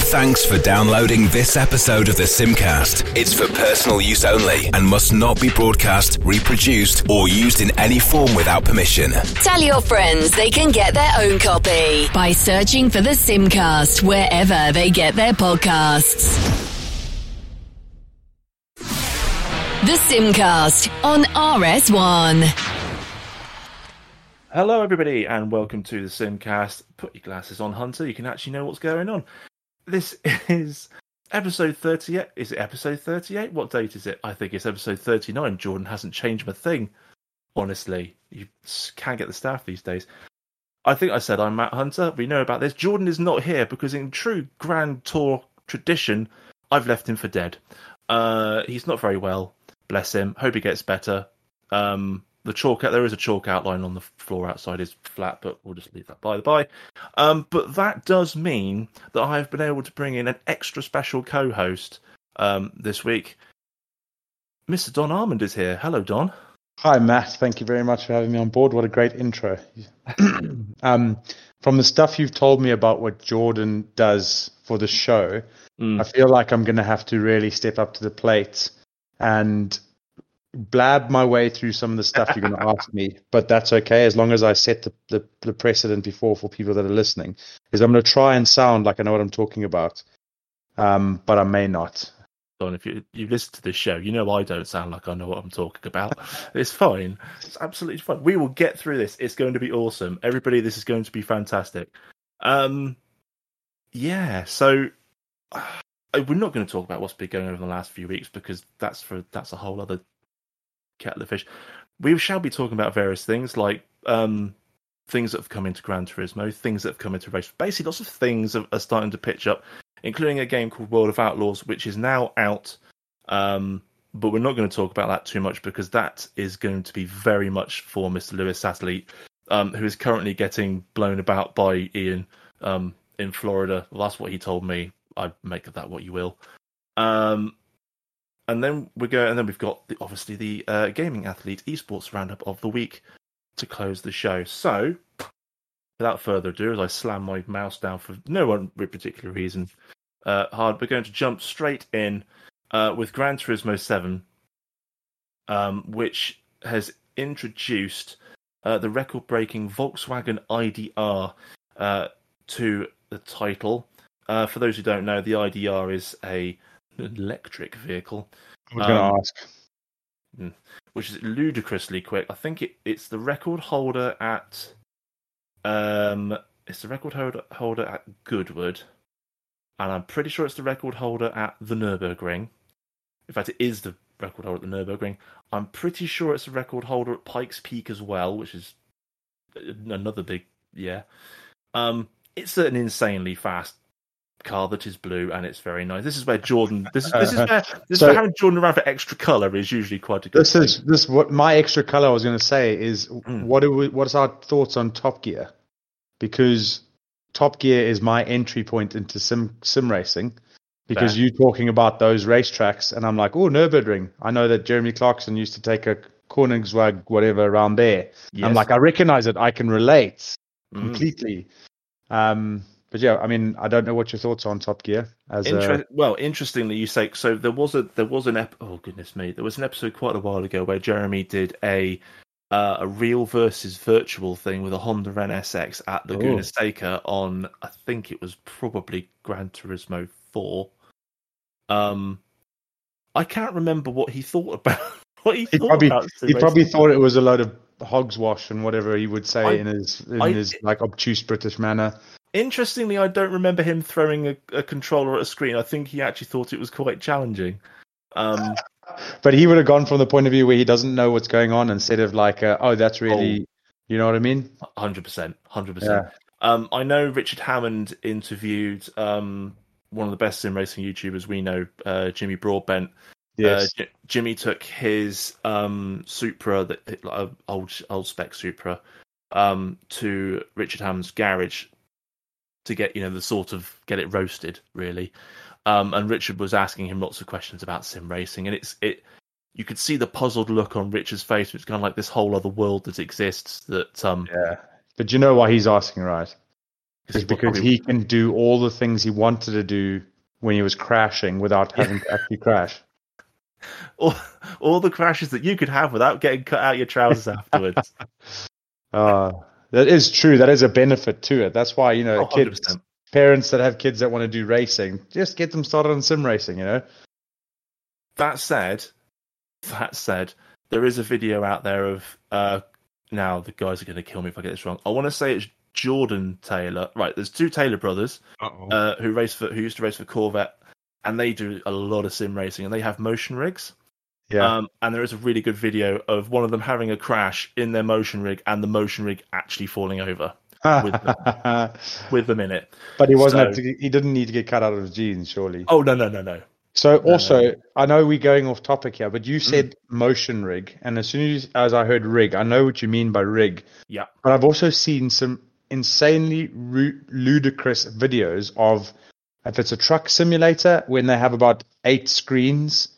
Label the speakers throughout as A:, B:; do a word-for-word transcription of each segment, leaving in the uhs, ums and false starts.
A: Thanks for downloading this episode of the Simcast. It's for personal use only and must not be broadcast, reproduced, or used in any form without permission.
B: Tell your friends they can get their own copy by searching for the Simcast wherever they get their podcasts. The Simcast on R S one.
C: Hello everybody and welcome to the Simcast. Put your glasses on, Hunter, you can actually know what's going on. This is episode thirty-eight. Is it episode thirty-eight? What date is it? I think it's episode thirty-nine. Jordan hasn't changed my thing. Honestly, you can't get the staff these days. I think I said I'm Matt Hunter. We know about this. Jordan is not here because in true Grand Tour tradition, I've left him for dead. Uh, he's not very well. Bless him. Hope he gets better. Um, the chalk there is a chalk outline on the floor outside is flat, but we'll just leave that by the by. Um, but that does mean that I have been able to bring in an extra special co-host um, this week. Mister Don Armand is here. Hello, Don.
D: Hi, Matt. Thank you very much for having me on board. What a great intro. um, from the stuff you've told me about what Jordan does for the show, mm. I feel like I'm going to have to really step up to the plate and blab my way through some of the stuff you're going to ask me, but that's okay as long as I set the, the, the precedent before for people that are listening. Is I'm going to try and sound like I know what I'm talking about, um, but I may not.
C: Don, if you you listen to this show, you know I don't sound like I know what I'm talking about. It's fine. It's absolutely fine. We will get through this. It's going to be awesome. Everybody, this is going to be fantastic. Um, yeah, so uh, we're not going to talk about what's been going on over the last few weeks because that's for that's a whole other kettle of fish. We shall be talking about various things like um, things that have come into Gran Turismo, things that have come into race. Basically, lots of things are, are starting to pitch up, including a game called World of Outlaws, which is now out. Um, but we're not going to talk about that too much because that is going to be very much for Mister Lewis Satellite, um, who is currently getting blown about by Ian um, in Florida. Well, that's what he told me. I make of that what you will. Um, And then we go, and then we've got the, obviously the uh, Gaming Athlete Esports Roundup of the week to close the show. So, without further ado, as I slam my mouse down for no one particular reason, uh, hard, we're going to jump straight in uh, with Gran Turismo seven, um, which has introduced uh, the record-breaking Volkswagen I D R uh, to the title. Uh, for those who don't know, the I D R is a electric vehicle.
D: I was going to
C: um,
D: ask.
C: Which is ludicrously quick. I think it, it's the record holder at um it's the record holder, holder at Goodwood, and I'm pretty sure it's the record holder at the Nürburgring. In fact, it is the record holder at the Nürburgring. I'm pretty sure it's the record holder at Pikes Peak as well, which is another big yeah. Um, it's an insanely fast car that is blue, and it's very nice. This is where Jordan. This is this is where this
D: so,
C: is where having Jordan around for extra color is usually quite a good.
D: This
C: thing.
D: is this what my extra color I was going to say is
C: mm.
D: what do we, what's our thoughts on Top Gear, because Top Gear is my entry point into sim sim racing. Because
C: Fair.
D: you talking about those racetracks, and I'm like, oh, Nürburgring. I know that Jeremy Clarkson used to take a Koenigsweg whatever around there.
C: Yes.
D: I'm like, I recognize it. I can relate
C: mm.
D: completely. Um. But yeah, I mean, I don't know what your thoughts are on Top Gear. As
C: Inter-
D: a...
C: well, interestingly, you say so. There was a there was an ep- oh goodness me, there was an episode quite a while ago where Jeremy did a uh, a real versus virtual thing with a Honda N S X at Laguna
D: oh.
C: Seca on, I think it was probably Gran Turismo four. Um, I can't remember what he thought about what he,
D: he
C: thought
D: probably
C: about.
D: he probably thought it was a load of hogswash and whatever he would say
C: I,
D: in his in
C: I,
D: his like obtuse British manner.
C: Interestingly, I don't remember him throwing a, a controller at a screen. I think he actually thought it was quite challenging. Um,
D: but he would have gone from the point of view where he doesn't know what's going on instead of like, uh, oh, that's really, oh, you know what I mean?
C: one hundred percent. one hundred percent. Yeah. Um, I know Richard Hammond interviewed um, one of the best sim racing YouTubers we know, uh, Jimmy Broadbent.
D: Yes.
C: Uh, J- Jimmy took his um, Supra, that like, old old spec Supra, um, to Richard Hammond's garage to get, you know, the sort of get it roasted really. Um, and Richard was asking him lots of questions about sim racing, and it's it. You could see the puzzled look on Richard's face. It's kind of like this whole other world that exists. That um,
D: yeah. But you know why he's asking, right? It's because probably... he can do all the things he wanted to do when he was crashing without having to actually crash.
C: All, all the crashes that you could have without getting cut out your trousers afterwards.
D: Uh, that is true. That is a benefit to it. That's why, you know, oh, kids, parents that have kids that want to do racing, just get them started on sim racing, you know?
C: That said, that said, there is a video out there of, uh, now the guys are going to kill me if I get this wrong. I want to say it's Jordan Taylor. Right, there's two Taylor brothers uh, who race for, who used to race for Corvette, and they do a lot of sim racing, and they have motion rigs.
D: Yeah.
C: Um, and there is a really good video of one of them having a crash in their motion rig, and the motion rig actually falling over with, them, with them in it.
D: But he wasn't. So, to, he didn't need to get cut out of his jeans, surely.
C: Oh no no no no.
D: So also, no, no. I know we're going off topic here, but you said mm. motion rig, and as soon as, as I heard rig, I know what you mean by rig.
C: Yeah.
D: But I've also seen some insanely ru- ludicrous videos of, if it's a truck simulator, when they have about eight screens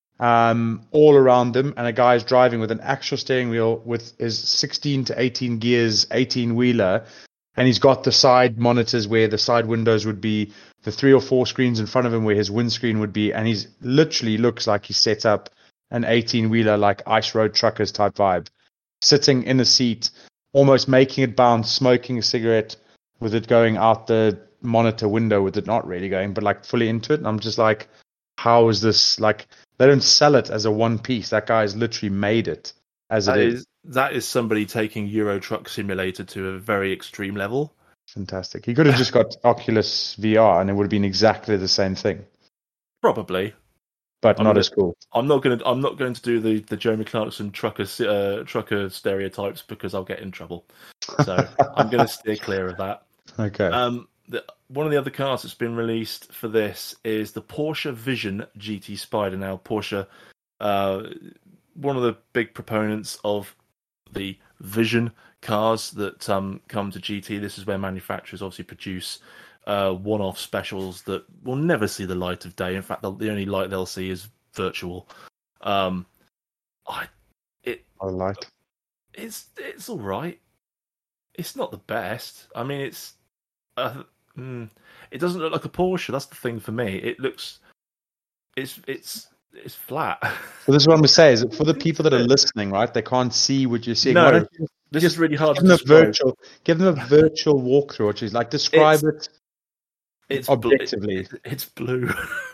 D: um, all around them, and a guy's driving with an actual steering wheel with his sixteen to eighteen gears, eighteen wheeler, and he's got the side monitors where the side windows would be, the three or four screens in front of him where his windscreen would be, and he's literally looks like he set up an eighteen-wheeler, like ice road truckers type vibe, sitting in a seat, almost making it bounce, smoking a cigarette with it going out the monitor window, with it not really going, but like fully into it. And I'm just like, how is this, like, they don't sell it as a one piece. That guy's literally made it as
C: that
D: it is.
C: is. That is somebody taking Euro Truck Simulator to a very extreme level.
D: Fantastic. He could have just got Oculus V R and it would have been exactly the same thing.
C: Probably.
D: But
C: I'm
D: not
C: gonna,
D: as cool.
C: I'm not going to. I'm not going to do the, the Jeremy Clarkson trucker uh, trucker stereotypes because I'll get in trouble. So I'm going to steer clear of that.
D: Okay.
C: Um, the, one of the other cars that's been released for this is the Porsche Vision G T Spider. Now, Porsche, uh, one of the big proponents of the Vision cars that um, come to G T. This is where manufacturers obviously produce uh, one-off specials that will never see the light of day. In fact, the only light they'll see is virtual. Um, I it
D: I like.
C: It's it's all right. It's not the best. I mean, it's uh, mm, it doesn't look like a Porsche. That's the thing for me. It looks it's it's it's flat.
D: So this is what I'm going to say, is for the people that are listening, right? They can't see what you're seeing.
C: No,
D: Why don't you
C: this
D: just
C: is really hard
D: give
C: to
D: them
C: describe.
D: a virtual, give them a virtual walkthrough, which is like describe
C: it's,
D: it
C: it's
D: objectively.
C: Bl- it, it's blue.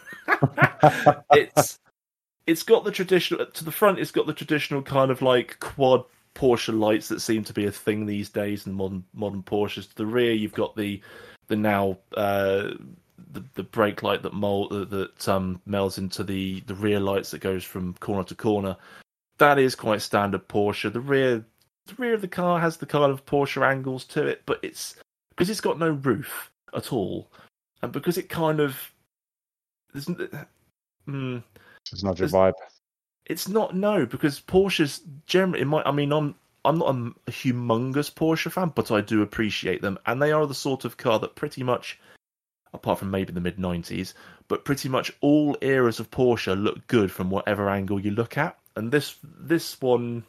C: it's it's got the traditional to the front. It's got the traditional kind of like quad Porsche lights that seem to be a thing these days in modern modern Porsches. To the rear, you've got the the now uh, the the brake light that mold that um, melds into the the rear lights that goes from corner to corner. That is quite standard Porsche. The rear the rear of the car has the kind of Porsche angles to it, but it's because it's got no roof at all, and because it kind of isn't. Mm,
D: it's not your vibe.
C: It's not, no, because Porsches generally, in my, I mean, I'm I'm not a, a humongous Porsche fan, but I do appreciate them, and they are the sort of car that pretty much, apart from maybe the mid nineties, but pretty much all eras of Porsche look good from whatever angle you look at, and this this one,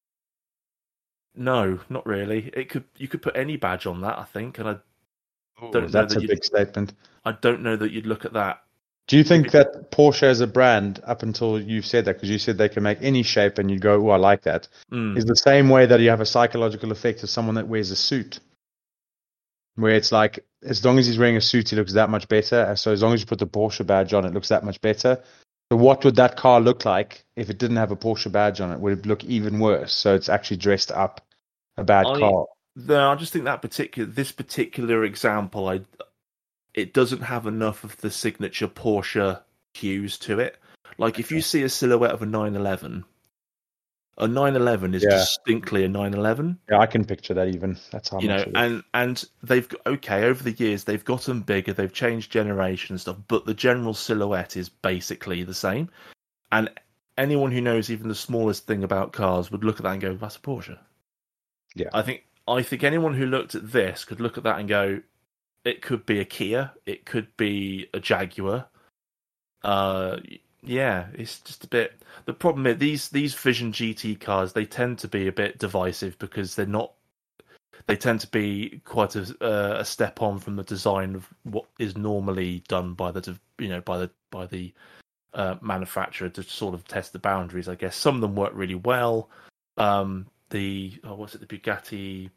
C: no, not really. It could you could put any badge on that, I think, and I
D: Ooh,
C: don't know
D: that's
C: that
D: a big statement.
C: I don't know that you'd look at that.
D: Do you think that Porsche as a brand, up until you've said that, because you said they can make any shape and you go, oh, I like that,
C: mm.
D: is the same way that you have a psychological effect of someone that wears a suit? Where it's like, as long as he's wearing a suit, he looks that much better. So as long as you put the Porsche badge on, it looks that much better. So what would that car look like if it didn't have a Porsche badge on it? Would it look even worse? So it's actually dressed up a bad
C: I,
D: car.
C: No, I just think that particular, this particular example, I... it doesn't have enough of the signature Porsche cues to it. Like, if you see a silhouette of a nine eleven, a nine eleven is
D: yeah.
C: distinctly a nine eleven.
D: Yeah, I can picture that even. That's how
C: you
D: much
C: know,
D: it is.
C: and and they've got, okay, over the years they've gotten bigger, they've changed generation and stuff, but the general silhouette is basically the same. And anyone who knows even the smallest thing about cars would look at that and go, "That's a Porsche."
D: Yeah,
C: I think I think anyone who looked at this could look at that and go, it could be a Kia, it could be a Jaguar. Uh, yeah, it's just a bit. The problem is these these Vision G T cars, they tend to be a bit divisive because they're not. they tend to be quite a, uh, a step on from the design of what is normally done by the you know by the by the uh, manufacturer to sort of test the boundaries. I guess some of them work really well. Um, the oh, what's it? The Bugatti.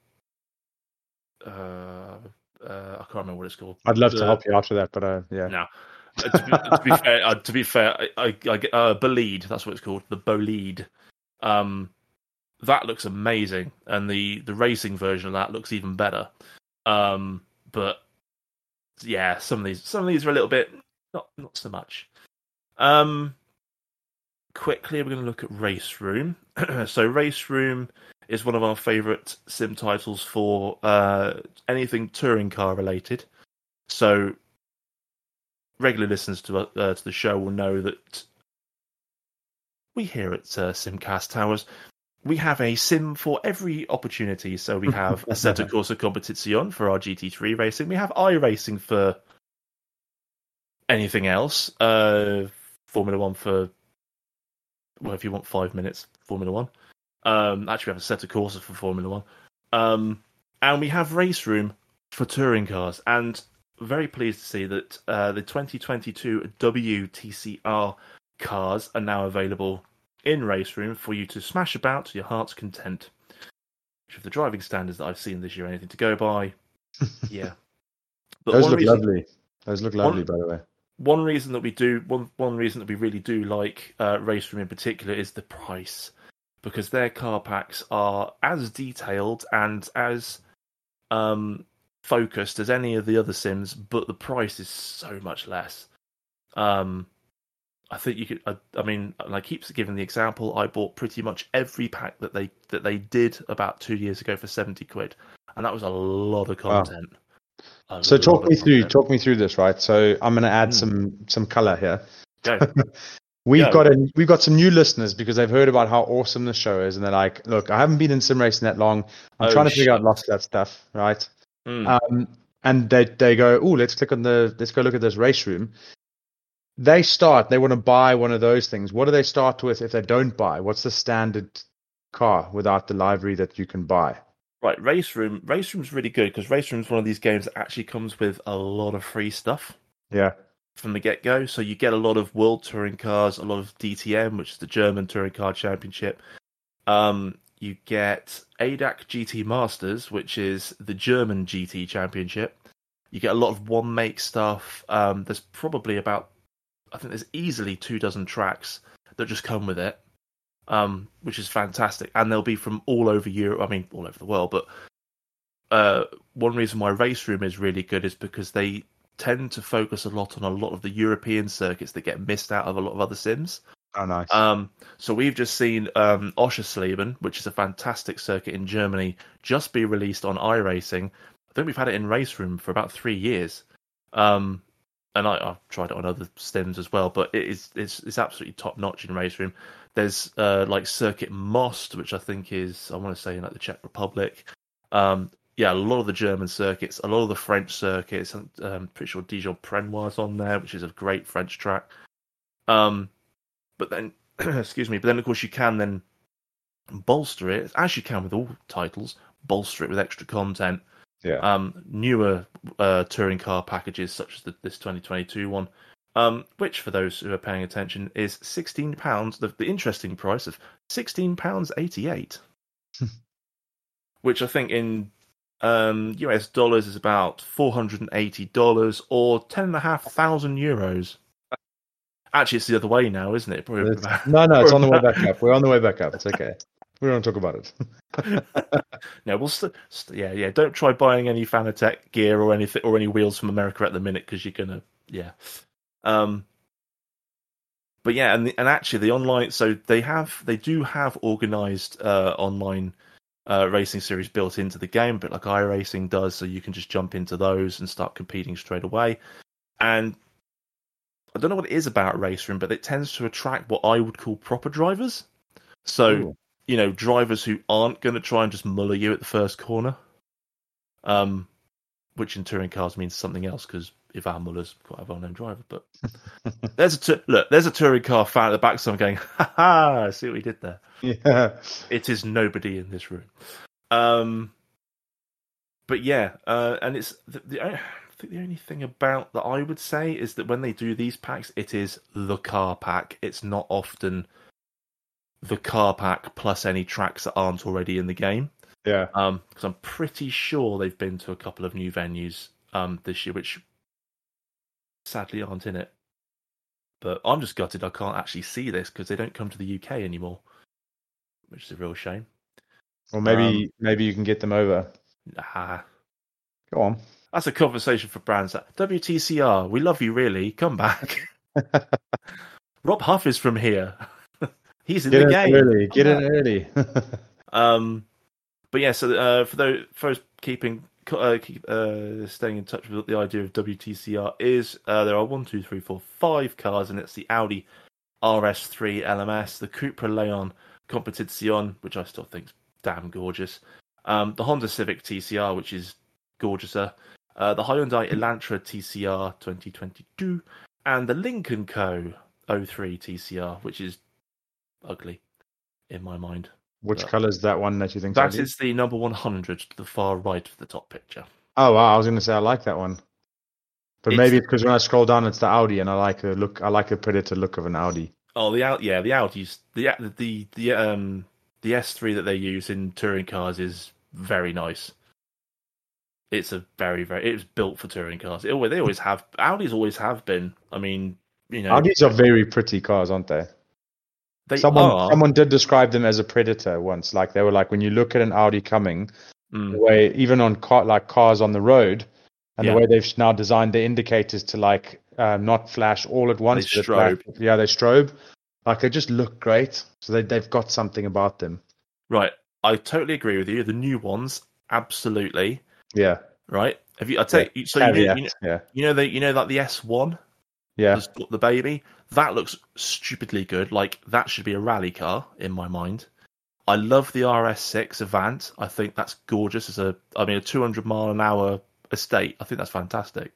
C: Uh, uh, I can't remember what it's called.
D: I'd love
C: the,
D: to help you out with that, but uh, yeah.
C: No. Uh, to, be, to be fair, uh, to be fair, I, I, I get uh, Bolide. That's what it's called. The Bolide. Um, that looks amazing, and the, the racing version of that looks even better. Um, but yeah, some of these some of these are a little bit not not so much. Um, quickly, we're going to look at Race Room. So, Race Room is one of our favourite sim titles for uh, anything touring car related. So, regular listeners to uh, to the show will know that we here at uh, Simcast Towers, we have a sim for every opportunity. So we have Assetto Corsa Competizione for our G T three racing. We have iRacing for anything else. Uh, Formula One for, well, if you want five minutes, Formula One. Um, actually, we have Assetto Corsa for Formula One. Um, and we have Race Room for touring cars. And very pleased to see that uh, the twenty twenty-two W T C R cars are now available in Race Room for you to smash about to your heart's content. Which, of the driving standards that I've seen this year, anything to go by, yeah. But
D: Those look
C: reason,
D: lovely. Those look lovely,
C: one,
D: by the way.
C: One reason that we do, one one reason that we really do like uh, Race Room in particular is the price, because their car packs are as detailed and as um. focused as any of the other sims, but the price is so much less. Um, I think you could. I, I mean, and I keep giving the example. I bought pretty much every pack that they that they did about two years ago for seventy quid, and that was a lot of content.
D: Wow. So talk me through content. talk me through this, right? So I'm going to add mm. some some color here.
C: Go.
D: We've
C: Go.
D: got a we've got some new listeners because they've heard about how awesome the show is, and they're like, "Look, I haven't been in sim racing that long. I'm
C: oh,
D: trying to figure
C: shit.
D: out lots of that stuff, right?"
C: Mm.
D: Um, and they they go, oh, let's click on the, let's go look at this Race Room. They start, they want to buy one of those things. What do they start with if they don't buy? What's the standard car without the livery that you can buy?
C: Right, Race Room. Race Room's really good because Race Room's one of these games that actually comes with a lot of free stuff.
D: Yeah. From
C: the get go. So you get a lot of World Touring Cars, a lot of D T M, which is the German Touring Car Championship. Um, You get A D A C G T Masters, which is the German G T Championship. You get a lot of one-make stuff. Um, there's probably about, I think there's easily two dozen tracks that just come with it, um, which is fantastic. And they'll be from all over Europe, I mean, all over the world. But uh, one reason why Race Room is really good is because they tend to focus a lot on a lot of the European circuits that get missed out of a lot of other sims.
D: Oh, nice.
C: Um, so we've just seen um, Oschersleben, which is a fantastic circuit in Germany, just be released on iRacing. I think we've had it in Race Room for about three years. Um, and I, I've tried it on other sims as well, but it is it's, it's absolutely top-notch in Race Room. There's uh, like Circuit Most, which I think is, I want to say, in like the Czech Republic. Um, yeah, a lot of the German circuits, a lot of the French circuits. I'm um, pretty sure Dijon-Prenois on there, which is a great French track. Um, But then, excuse me, but then of course you can then bolster it, as you can with all titles, bolster it with extra content.
D: Yeah.
C: Um, newer uh, touring car packages, such as the, this twenty twenty-two one, um, which for those who are paying attention is sixteen pounds, the, the interesting price of sixteen pounds eighty-eight. Which I think in um, U S dollars is about four hundred eighty dollars or ten thousand five hundred euros. Actually, it's the other way now, isn't it? Probably
D: it's, about, no, no, it's on the way back up. We're on the way back up. It's okay. We don't talk about it.
C: No, we'll st- st- yeah, yeah. Don't try buying any Fanatec gear or anything or any wheels from America at the minute because you're gonna, yeah. Um, but yeah, and the, and actually the online, so they have, they do have organised uh, online uh, racing series built into the game, but like iRacing does, so you can just jump into those and start competing straight away. And I don't know what it is about Race Room, but it tends to attract what I would call proper drivers. So, Ooh. you know, drivers who aren't going to try and just muller you at the first corner. Um, which in touring cars means something else, because Ivan Muller's quite a well-known driver. But there's a t- look, there's a touring car fan at the back, so I'm going, ha ha, I see what he did there.
D: Yeah.
C: It is nobody in this room. Um, but yeah, uh, and it's the, the I think the only thing about that I would say is that when they do these packs, it is the car pack. It's not often the car pack plus any tracks that aren't already in the game.
D: Yeah.
C: Um, because I'm pretty sure they've been to a couple of new venues um this year, which sadly aren't in it. But I'm just gutted I can't actually see this because they don't come to the U K anymore, which is a real shame.
D: Or maybe
C: Um,
D: maybe you can get them over.
C: Nah,
D: Go on.
C: that's a conversation for brands. W T C R, we love you, really. Come back. Rob Huff is from here. He's in
D: Get
C: the
D: in
C: game.
D: early. Get in early.
C: Um, but yeah, so uh, for those for those keeping uh, keep uh, staying in touch with the idea of W T C R is uh, there are one, two, three, four, five cars, and it's the Audi R S three L M S, the Cupra Leon Competizione, which I still think is damn gorgeous, um, the Honda Civic T C R, which is gorgeouser, uh, the Hyundai Elantra T C R twenty twenty-two, and the Lincoln Co. oh three T C R, which is ugly in my mind.
D: Which
C: But
D: colour is that one that you think?
C: that is the number one hundred to the far right of the top picture.
D: Oh wow! I was going to say I like that one, but
C: It's-
D: maybe it's because when I scroll down, it's the Audi, and I like the look. I like the Predator look of an Audi.
C: Oh, the out, yeah, the Audi's the the the um the S three that they use in touring cars is very nice. It's a very very it's built for touring cars. It, always- they always have Audis always have been. I mean, you know,
D: Audis are very pretty cars, aren't they?
C: they
D: Someone
C: are.
D: someone did describe them as a Predator once. Like they were like when you look at an Audi coming,
C: Mm.
D: the way even on car like cars on the road, and
C: Yeah.
D: the way they've now designed the indicators to like uh, not flash all at once.
C: They
D: but flash-
C: strobe.
D: yeah, they strobe. Like they just look great. So they they've got something about them.
C: Right, I totally agree with you. The new ones, absolutely.
D: Yeah.
C: Right, have you? I take
D: Yeah.
C: so you know,
D: Caveat,
C: you know
D: yeah.
C: you know the you know like the S one.
D: Yeah.
C: Has got the baby. That looks stupidly good. Like that should be a rally car in my mind. I love the R S six Avant. I think that's gorgeous. It's a, I mean, a two hundred mile an hour estate. I think that's fantastic.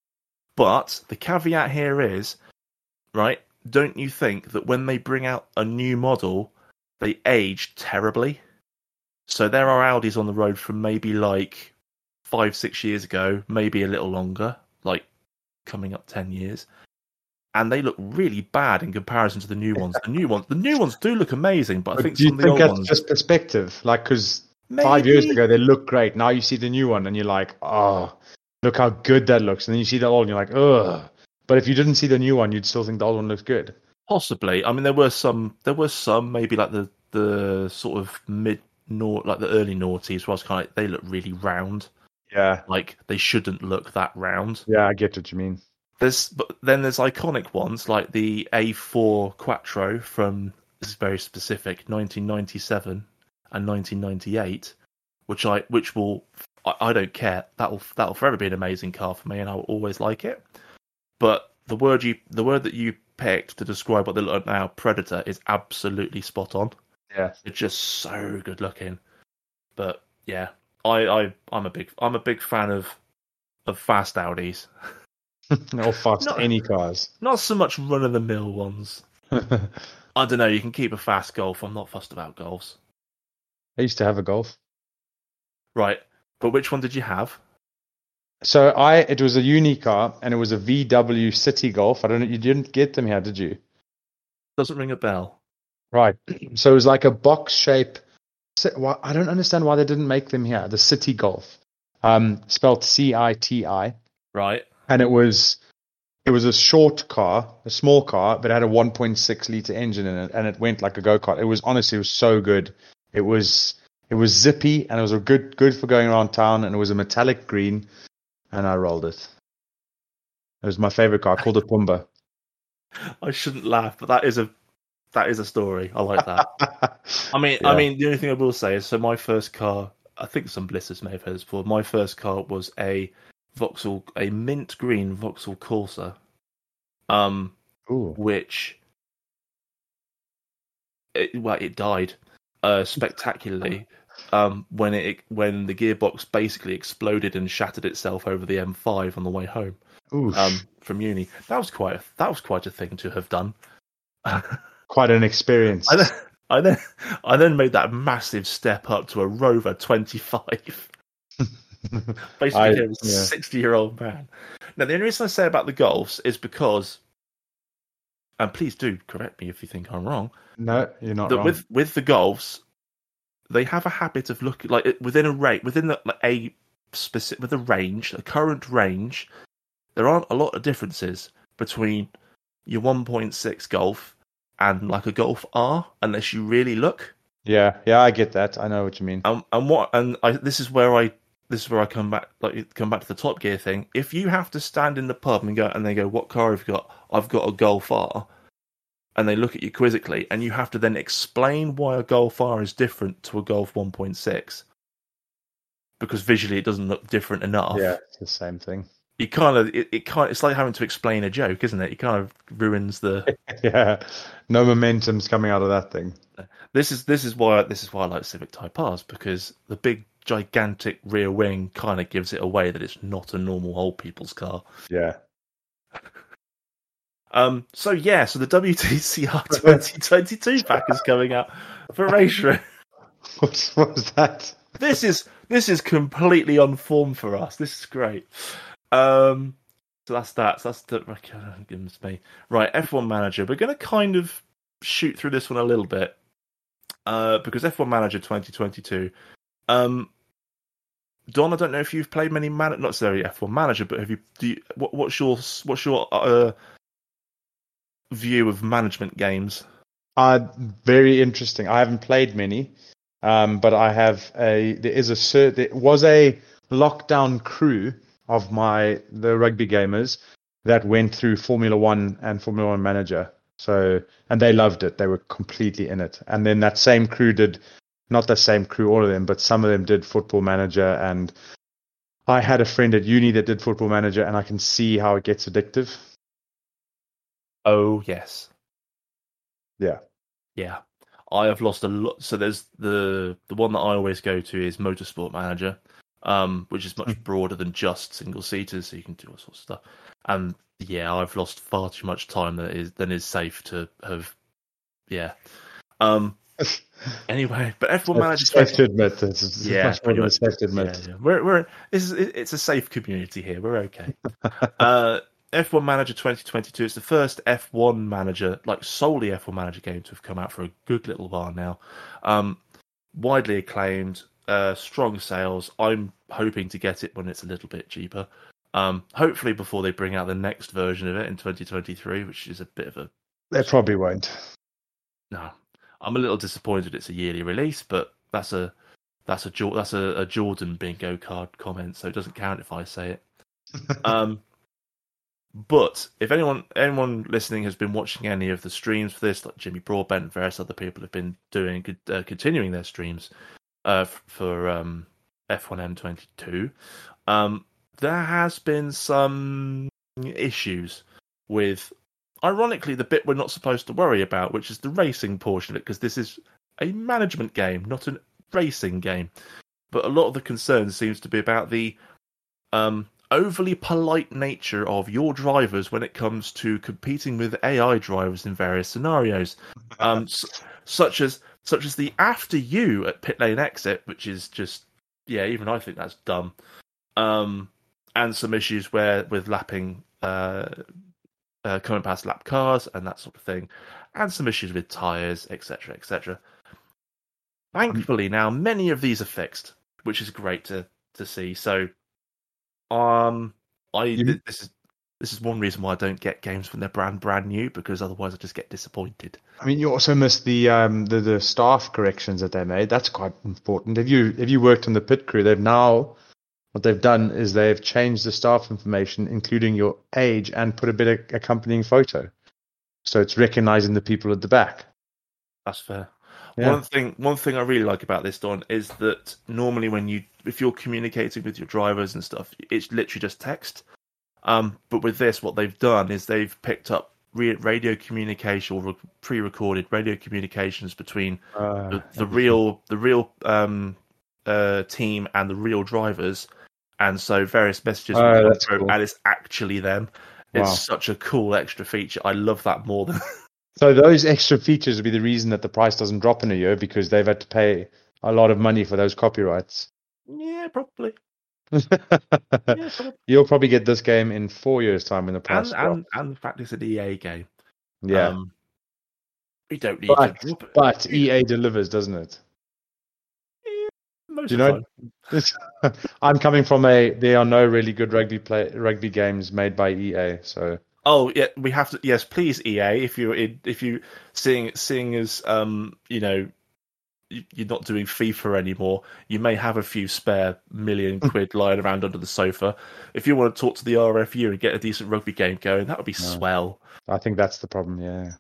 C: But the caveat here is, right? Don't you think that when they bring out a new model, they age terribly? So there are Audis on the road from maybe like five, six years ago, maybe a little longer, like coming up ten years. And they look really bad in comparison to the new ones. The new ones, the new ones do look amazing, but I
D: But
C: think
D: do you
C: some of the
D: think
C: old
D: that's
C: ones,
D: just perspective? Like, because five years ago they looked great. Now you see the new one and you're like, oh, look how good that looks. And then you see the old and you're like, ugh. But if you didn't see the new one, you'd still think the old one looks good.
C: possibly. I mean, there were some, there were some maybe like the the sort of mid naught, like the early noughties, where I was kind of like, they look really round.
D: Yeah.
C: Like they shouldn't look that round.
D: Yeah, I get what you mean.
C: There's, but then there's iconic ones like the A four Quattro from, this is very specific, nineteen ninety-seven and nineteen ninety-eight, which I, which will, I, I don't care. That'll, that'll forever be an amazing car for me, and I will always like it. But the word you, the word that you picked to describe what they look like now, Predator, is absolutely spot on.
D: Yeah.
C: It's just so good looking. But yeah, I, I, I'm a big, I'm a big fan of, of fast Audis.
D: Or fast
C: No.
D: any cars.
C: Not so much run of the mill ones. I don't know. You can keep a fast Golf. I'm not fussed about Golfs.
D: I used to have a Golf.
C: Right, but which one did you have?
D: So I, it was a uni car, and it was a V W City Golf. I don't know, you didn't get them here, did you?
C: Doesn't ring a bell.
D: Right. So it was like a box shape. Well, I don't understand why they didn't make them here. The City Golf, um, spelled C I T I,
C: Right.
D: and it was it was a short car, a small car, but it had a one point six liter engine in it, and it went like a go kart. It was honestly, it was so good. It was it was zippy, and it was a good good for going around town, and it was a metallic green, and I rolled it. It was my favorite car. I called it Pumbaa.
C: I shouldn't laugh, but that is a that is a story. I like that. I mean,
D: Yeah.
C: I mean, the only thing I will say is, so my first car, I think some listeners may have heard this before. My first car was a Vauxhall, a mint green Vauxhall Corsa, um,
D: Ooh.
C: which, it, well, it died uh, spectacularly um, when it when the gearbox basically exploded and shattered itself over the M five on the way home
D: Oof.
C: um, from uni. That was quite a, that was quite a thing to have done.
D: Quite an experience.
C: I then, I then I then made that massive step up to a Rover twenty-five. Basically, I, a sixty-year-old yeah. man. Now, the only reason I say about the Golfs is because, and please do correct me if you think I'm wrong.
D: No, you're not
C: that
D: wrong.
C: With with the Golfs, they have a habit of looking like within a rate, within the, like, a specific with a range, a current range. There aren't a lot of differences between your one point six Golf and like a Golf R, unless you really look.
D: Yeah, yeah, I get that. I know what you mean.
C: Um, and what, and I, this is where I, this is where I come back, like come back to the Top Gear thing. If you have to stand in the pub and go, and they go, "What car have you got?" I've got a Golf R, and they look at you quizzically, and you have to then explain why a Golf R is different to a Golf one point six, because visually it doesn't look different enough.
D: Yeah, it's the same thing.
C: You kind of, it, it kind, it's like having to explain a joke, isn't it? It kind of ruins the.
D: Yeah, no momentum's coming out of that thing.
C: This is this is why this is why I like Civic Type R's, because the big gigantic rear wing kind of gives it away that it's not a normal old people's car.
D: Yeah.
C: Um. So yeah. So the W T C R twenty twenty-two pack is coming out for Race Room.
D: What, what was that?
C: This is this is completely on form for us. This is great. Um. So that's that. So that's the gives me right. F one Manager. We're going to kind of shoot through this one a little bit. Uh, because F one Manager twenty twenty-two, um, Don, I don't know if you've played many man, not necessarily F one Manager, but have you? Do you, what, what's your what's your uh, view of management games?
D: Uh very interesting. I haven't played many, um, but I have a. There is a there was a lockdown crew of my the rugby gamers that went through Formula One and Formula One Manager. So, and they loved it. They were completely in it. And then that same crew did, not the same crew, all of them, but some of them did Football Manager. And I had a friend at uni that did Football Manager, and I can see how it gets addictive.
C: Oh, yes.
D: Yeah.
C: Yeah. I have lost a lot. So there's the the one that I always go to is Motorsport Manager, um, which is much broader than just single seaters, so you can do all sorts of stuff. And yeah, I've lost far too much time that is than is safe to have. Yeah. Um. Anyway, but F one Manager.
D: Safe to admit this. Is
C: yeah,
D: much more than safe to admit.
C: Yeah, yeah. We're we're this is it's a safe community here. We're okay. uh, F one Manager twenty twenty-two. It's the first F one Manager, like solely F one Manager game to have come out for a good little while now. Um, widely acclaimed, uh, strong sales. I'm hoping to get it when it's a little bit cheaper. Um, hopefully before they bring out the next version of it in twenty twenty-three, which is a bit of a...
D: They probably won't.
C: No. I'm a little disappointed it's a yearly release, but that's a that's a that's a, a Jordan bingo card comment, so it doesn't count if I say it. um, but if anyone anyone listening has been watching any of the streams for this, like Jimmy Broadbent and various other people have been doing uh, continuing their streams uh, for um, F one M twenty-two, um, there has been some issues with, ironically, the bit we're not supposed to worry about, which is the racing portion of it, because this is a management game, not a racing game. But a lot of the concern seems to be about the um, overly polite nature of your drivers when it comes to competing with A I drivers in various scenarios, um, s- such as such as the after you at pit lane exit, which is just, yeah, even I think that's dumb. Um, and some issues where with lapping. Uh, Uh, coming past lap cars and that sort of thing, and some issues with tyres, et cetera, et cetera. Thankfully, now many of these are fixed, which is great to, to see. So, um, I th- this is this is one reason why I don't get games when they're brand brand new, because otherwise I just get disappointed.
D: I mean, you also missed the um the, the staff corrections that they made. That's quite important. If you if you worked on the pit crew, they've now. What they've done is they've changed the staff information, including your age, and put a bit of accompanying photo. So it's recognizing the people at the back.
C: That's fair.
D: Yeah.
C: One thing, one thing I really like about this, Don, is that normally when you, if you're communicating with your drivers and stuff, it's literally just text. Um, but with this, what they've done is they've picked up re- radio communication or re- pre-recorded radio communications between uh, the, the real, the real um, uh, team and the real drivers. And so various messages
D: oh,
C: will
D: go
C: through,
D: cool.
C: and it's actually them. It's
D: Wow.
C: such a cool extra feature. I love that more than.
D: So those extra features will be the reason that the price doesn't drop in a year, because they've had to pay a lot of money for those copyrights.
C: Yeah, probably. yeah,
D: You'll probably get this game in four years' time in the price.
C: And, and, and the fact it's an E A game.
D: Yeah.
C: Um, we don't need
D: but,
C: to drop it.
D: But E A delivers, doesn't it?
C: Yeah, most
D: Do you know? I'm coming from a. There are no really good rugby play rugby games made by E A. So.
C: Oh yeah, we have to. Yes, please, E A. If you're in, if you seeing seeing as um, you know, you're not doing FIFA anymore, you may have a few spare million quid lying around under the sofa. If you want to talk to the R F U and get a decent rugby game going, that would be no. swell.
D: I think that's the problem. Yeah.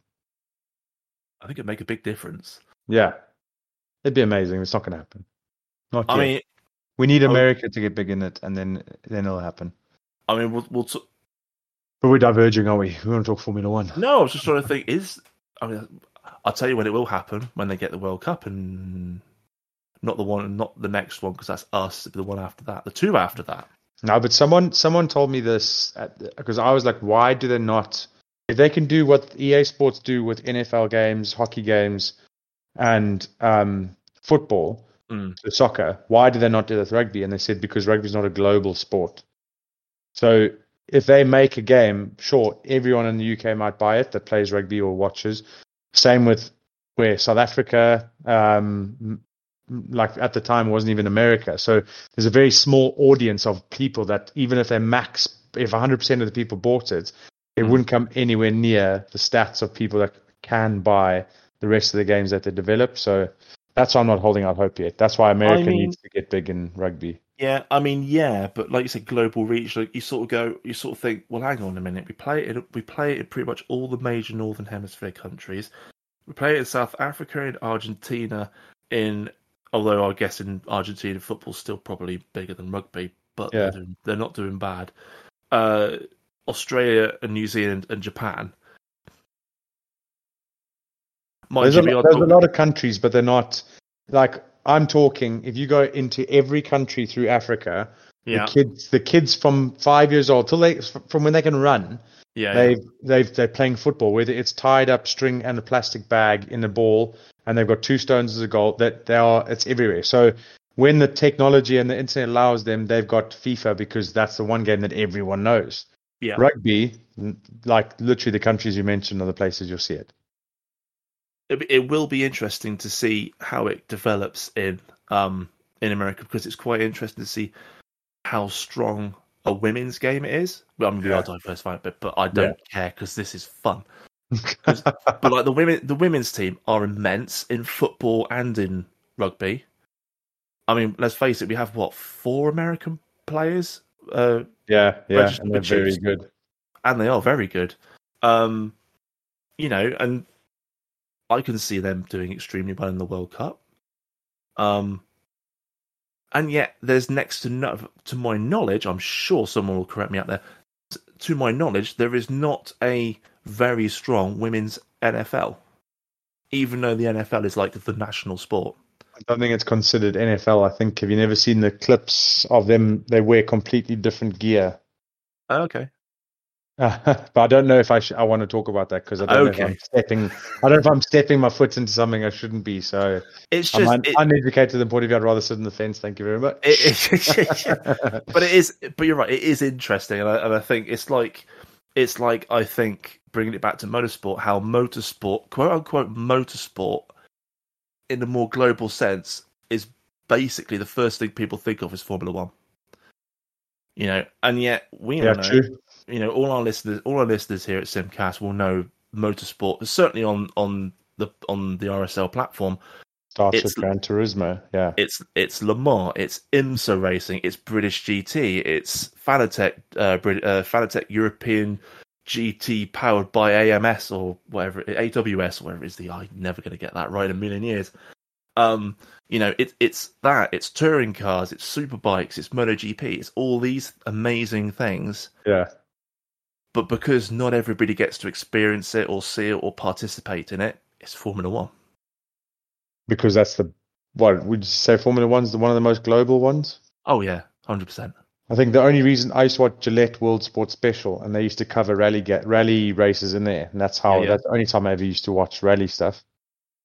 C: I think it'd make a big difference.
D: Yeah, it'd be amazing. It's not going to happen. Not
C: I
D: yet.
C: mean,
D: we need America to get big in it, and then then it'll happen.
C: I mean, we'll. we'll t-
D: but we're diverging, aren't we? We want to talk Formula One.
C: No, I was just trying to think. Is I mean, I'll tell you when it will happen, when they get the World Cup, and not the one, not the next one, because that's us. The one after that, the two after that.
D: No, but someone someone told me this because I was like, why do they not? If they can do what E A Sports do with N F L games, hockey games, and um, football,
C: mm.
D: so soccer, why do they not do that with rugby? And they said because rugby is not a global sport. So if they make a game, sure, everyone in the U K might buy it that plays rugby or watches. Same with where South Africa, um, like at the time, wasn't even America. So there's a very small audience of people that even if they max, if one hundred percent of the people bought it, it mm. wouldn't come anywhere near the stats of people that can buy the rest of the games that they develop. So that's why I'm not holding out hope yet. That's why America I mean, needs to get big in rugby.
C: Yeah, I mean, yeah, but like you said, global reach. Like you sort of go, you sort of think, well, hang on a minute. We play it. We play it in pretty much all the major Northern Hemisphere countries. We play it in South Africa, in Argentina, in although I guess in Argentina football's still probably bigger than rugby, but
D: yeah.
C: they're, doing, they're not doing bad. Uh, Australia and New Zealand and Japan.
D: Mind there's you, a, there's talking... a lot of countries, but they're not like. I'm talking, if you go into every country through Africa,
C: yeah.
D: the kids, the kids from five years old till they, from when they can run,
C: yeah,
D: they've,
C: yeah.
D: they've, they're playing football, whether it's tied up string and a plastic bag in a ball, and they've got two stones as a goal. That they are, it's everywhere. So when the technology and the internet allows them, they've got FIFA because that's the one game that everyone knows.
C: Yeah.
D: Rugby, like literally the countries you mentioned are the places you'll see it.
C: It will be interesting to see how it develops in um, in America because it's quite interesting to see how strong a women's game it is. Well, I mean, we
D: yeah.
C: are diversifying a bit, but I don't
D: yeah.
C: care because this is fun. But like the women, the women's team are immense in football and in rugby. I mean, let's face it, we have what four American players. Uh,
D: yeah, yeah, and they're very good,
C: and they are very good. Um, you know, and. I can see them doing extremely well in the World Cup. Um, and yet, there's next to no, to my knowledge, I'm sure someone will correct me out there, to my knowledge, there is not a very strong women's N F L, even though the N F L is like the national sport.
D: I don't think it's considered N F L. I think, have you never seen the clips of them? They wear completely different gear.
C: Oh, okay.
D: Uh, but I don't know if I sh- I want to talk about that because I don't
C: okay.
D: know if I'm stepping. I don't know if I'm stepping my foot into something I shouldn't be. So
C: it's just
D: I'm un-
C: it,
D: uneducated in point of view. I'd rather sit on the fence. Thank you very much.
C: It, it, but it is. But you're right. It is interesting, and I, and I think it's like it's like I think bringing it back to motorsport, how motorsport, quote unquote, motorsport, in the more global sense, is basically the first thing people think of is Formula One. You know, and yet we
D: yeah,
C: know.
D: True.
C: You know, all our listeners, all our listeners here at Simcast will know motorsport. Certainly on, on the on the R S L platform,
D: starts with Gran Turismo. Yeah,
C: it's it's Le Mans, it's IMSA racing, it's British G T, it's Fanatec, uh, Brit, uh, Fanatec European G T powered by A M S or whatever, A W S or whatever it is. The I'm never going to get that right in a million years. Um, you know, it's it's that, it's touring cars, it's superbikes, it's MotoGP, it's all these amazing things.
D: Yeah.
C: But because not everybody gets to experience it or see it or participate in it, it's Formula One.
D: Because that's the, what, would you say Formula One's the one of the most global ones?
C: Oh, yeah, one hundred percent.
D: I think the only reason I used to watch Gillette World Sports Special, and they used to cover rally get rally races in there, and that's how,
C: yeah, yeah.
D: that's the only time I ever used to watch rally stuff.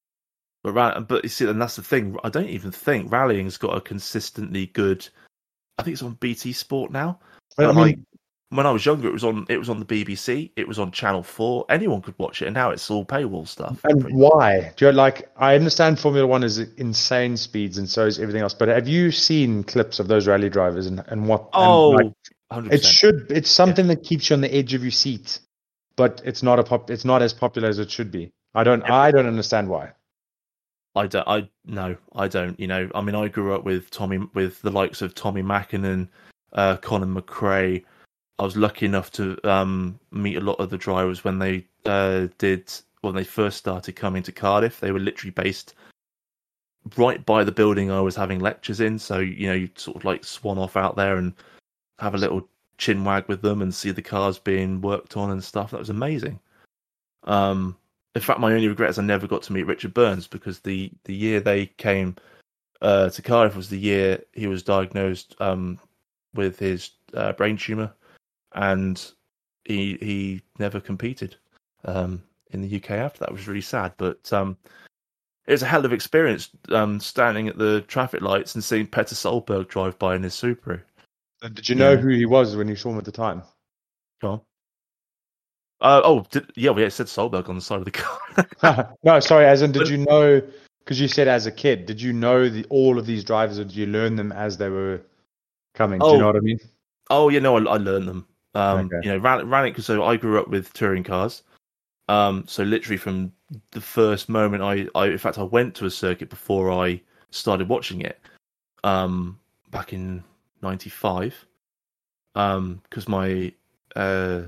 C: But, but you see, and that's the thing, I don't even think rallying's got a consistently good I think it's on B T Sport now.
D: But, I mean,
C: like, when I was younger, it was on it was on the B B C. It was on Channel Four. Anyone could watch it, and now it's all paywall stuff.
D: And why? Do you like? I understand Formula One is insane speeds, and so is everything else. But have you seen clips of those rally drivers and, and what?
C: Oh,
D: and like,
C: one hundred percent.
D: It should. It's something yeah. that keeps you on the edge of your seat, but it's not a pop. It's not as popular as it should be. I don't. Yeah. I don't understand why.
C: I don't. I no. I don't. You know. I mean, I grew up with Tommy, with the likes of Tommy Mäkinen, uh, Colin McRae. I was lucky enough to um, meet a lot of the drivers when they uh, did when they first started coming to Cardiff. They were literally based right by the building I was having lectures in. So you know, you sort of like swan off out there and have a little chin wag with them and see the cars being worked on and stuff. That was amazing. Um, in fact, my only regret is I never got to meet Richard Burns, because the, the year they came uh, to Cardiff was the year he was diagnosed um, with his uh, brain tumour. And he he never competed um, in the U K after that. It was really sad, but um, it was a hell of an experience um, standing at the traffic lights and seeing Petter Solberg drive by in his Subaru.
D: And did you know yeah. who he was when you saw him at the time?
C: Go on. Uh, oh, did, yeah, well, yeah, it said Solberg on the side of the car.
D: No, sorry, as in, did you know, because you said as a kid, did you know the, all of these drivers, or did you learn them as they were coming?
C: Oh,
D: do you know what I mean?
C: Oh, yeah, no, I, I learned them. Um,
D: okay.
C: You know, Rannick, so I grew up with touring cars. Um, so literally from the first moment, I, I, in fact, I went to a circuit before I started watching it, um, back in ninety-five, um, because my, uh,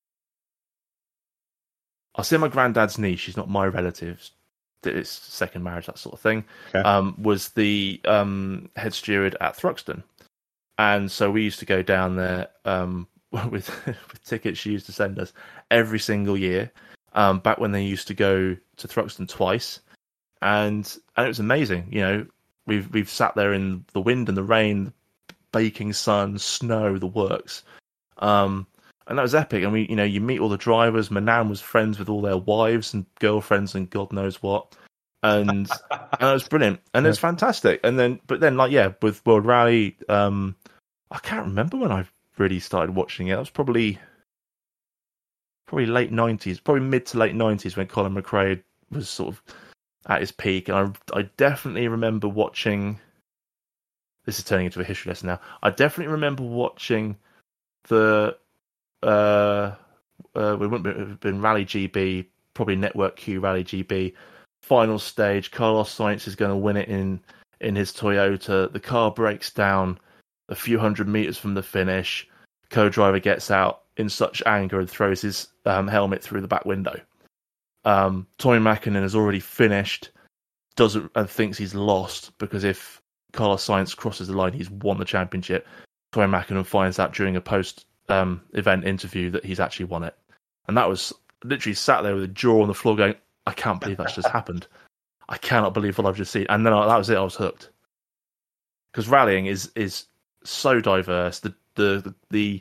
C: I say my granddad's niece, she's not my relative, it's second marriage, that sort of thing,
D: okay.
C: um, was the um, head steward at Thruxton. And so we used to go down there, um, with with tickets she used to send us every single year, um, back when they used to go to Thruxton twice, and and it was amazing. You know, we've we've sat there in the wind and the rain, baking sun, snow, the works, um, and that was epic. And we, you know, you meet all the drivers. Manan was friends with all their wives and girlfriends and God knows what, and and it was brilliant, and it was fantastic. And then, but then, like yeah, with World Rally, um, I can't remember when I really started watching it. It was probably probably late nineties, probably mid to late nineties when Colin McRae was sort of at his peak. And I, I definitely remember watching, this is turning into a history lesson now, I definitely remember watching the, uh, uh, we wouldn't have been Rally G B, probably Network Q Rally G B, final stage, Carlos Sainz is going to win it in, in his Toyota. The car breaks down a few hundred meters from the finish. Co-driver gets out in such anger and throws his um, helmet through the back window. Um, Tommy Mäkinen has already finished, doesn't and thinks he's lost, because if Carlos Sainz crosses the line, he's won the championship. Tommy Mäkinen finds out during a post um, event interview that he's actually won it, and that was literally sat there with a jaw on the floor, going, "I can't believe that's just happened. I cannot believe what I've just seen." And then I, that was it. I was hooked, because rallying is is so diverse. The the the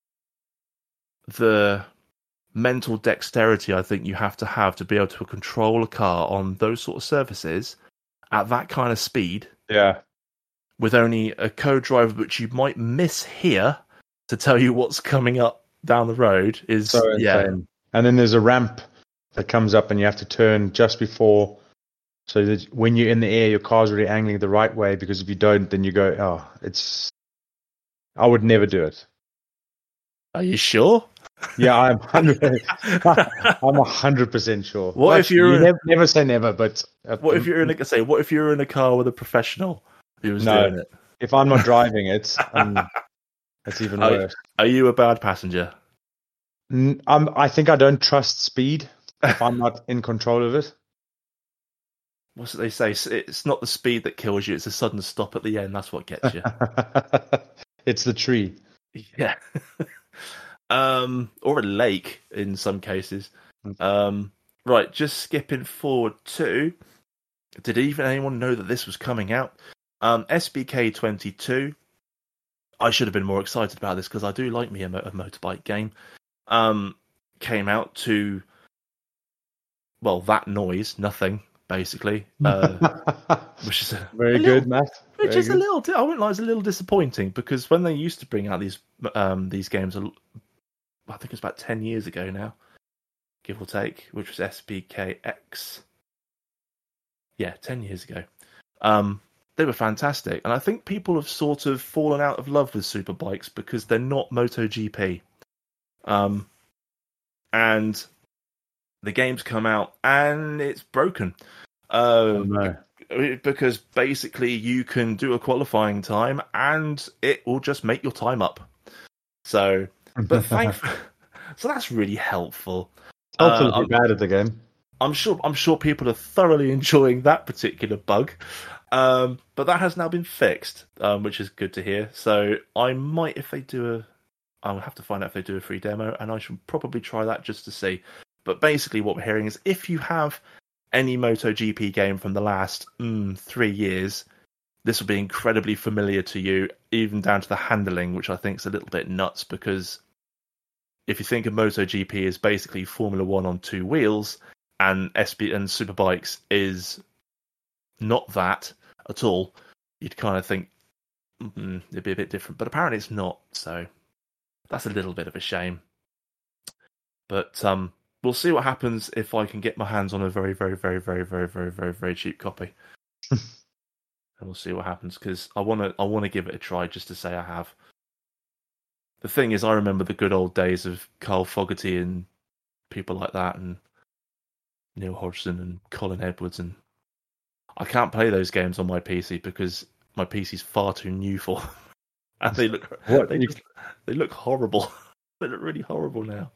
C: the mental dexterity I think you have to have to be able to control a car on those sort of surfaces at that kind of speed.
D: Yeah.
C: With only a co-driver which you might miss here to tell you what's coming up down the road is
D: so insane. Yeah. And then there's a ramp that comes up and you have to turn just before, so that when you're in the air your car's really angling the right way, because if you don't then you go, oh, it's I would never do it.
C: Are you sure?
D: Yeah, I'm hundred. I'm a hundred percent sure.
C: What well, if you're
D: you
C: in,
D: never, never say never? But
C: what the, if you're in a say? What if you're in a car with a professional who was
D: no,
C: doing it?
D: If I'm not driving it, um, it's even
C: are,
D: worse.
C: Are you a bad passenger?
D: I'm, I think I don't trust speed if I'm not in control of it.
C: What's it they say? It's not the speed that kills you; it's a sudden stop at the end. That's what gets you.
D: It's the tree.
C: Yeah. Um, or a lake in some cases. Um, right, just skipping forward to, did even anyone know that this was coming out? Um, S B K twenty-two. I should have been more excited about this because I do like me a, a motorbike game. Um, came out to, well, that noise, nothing. basically, uh, which is a,
D: very
C: a
D: good,
C: little,
D: Matt.
C: Very which is
D: good.
C: a little. I wouldn't lie, it's a little disappointing because when they used to bring out these um, these games, I think it's about ten years ago now, give or take, which was S P K X. Yeah, ten years ago. Um, they were fantastic, and I think people have sort of fallen out of love with Superbikes because they're not MotoGP. Um, and the game's come out and it's broken. Uh,
D: oh, no.
C: Because basically you can do a qualifying time and it will just make your time up. So, but thankfully, so that's really helpful.
D: Helpful
C: uh,
D: to be bad at the game.
C: I'm sure. I'm sure people are thoroughly enjoying that particular bug, um, but that has now been fixed, um, which is good to hear. So I might, if they do a, I'll have to find out if they do a free demo, and I should probably try that just to see. But basically, what we're hearing is if you have any MotoGP game from the last mm, three years, this will be incredibly familiar to you, even down to the handling, which I think is a little bit nuts because if you think of MotoGP as basically Formula One on two wheels, and S B and Superbikes is not that at all, you'd kind of think mm, it'd be a bit different. But apparently it's not, so that's a little bit of a shame. But um, we'll see what happens if I can get my hands on a very, very, very, very, very, very, very, very cheap copy. And we'll see what happens because I want to. I want to give it a try just to say I have. The thing is, I remember the good old days of Carl Fogarty and people like that, and Neil Hodgson and Colin Edwards, and I can't play those games on my P C because my P C's far too new for them. And they look what, they, just, they look horrible. They look really horrible now.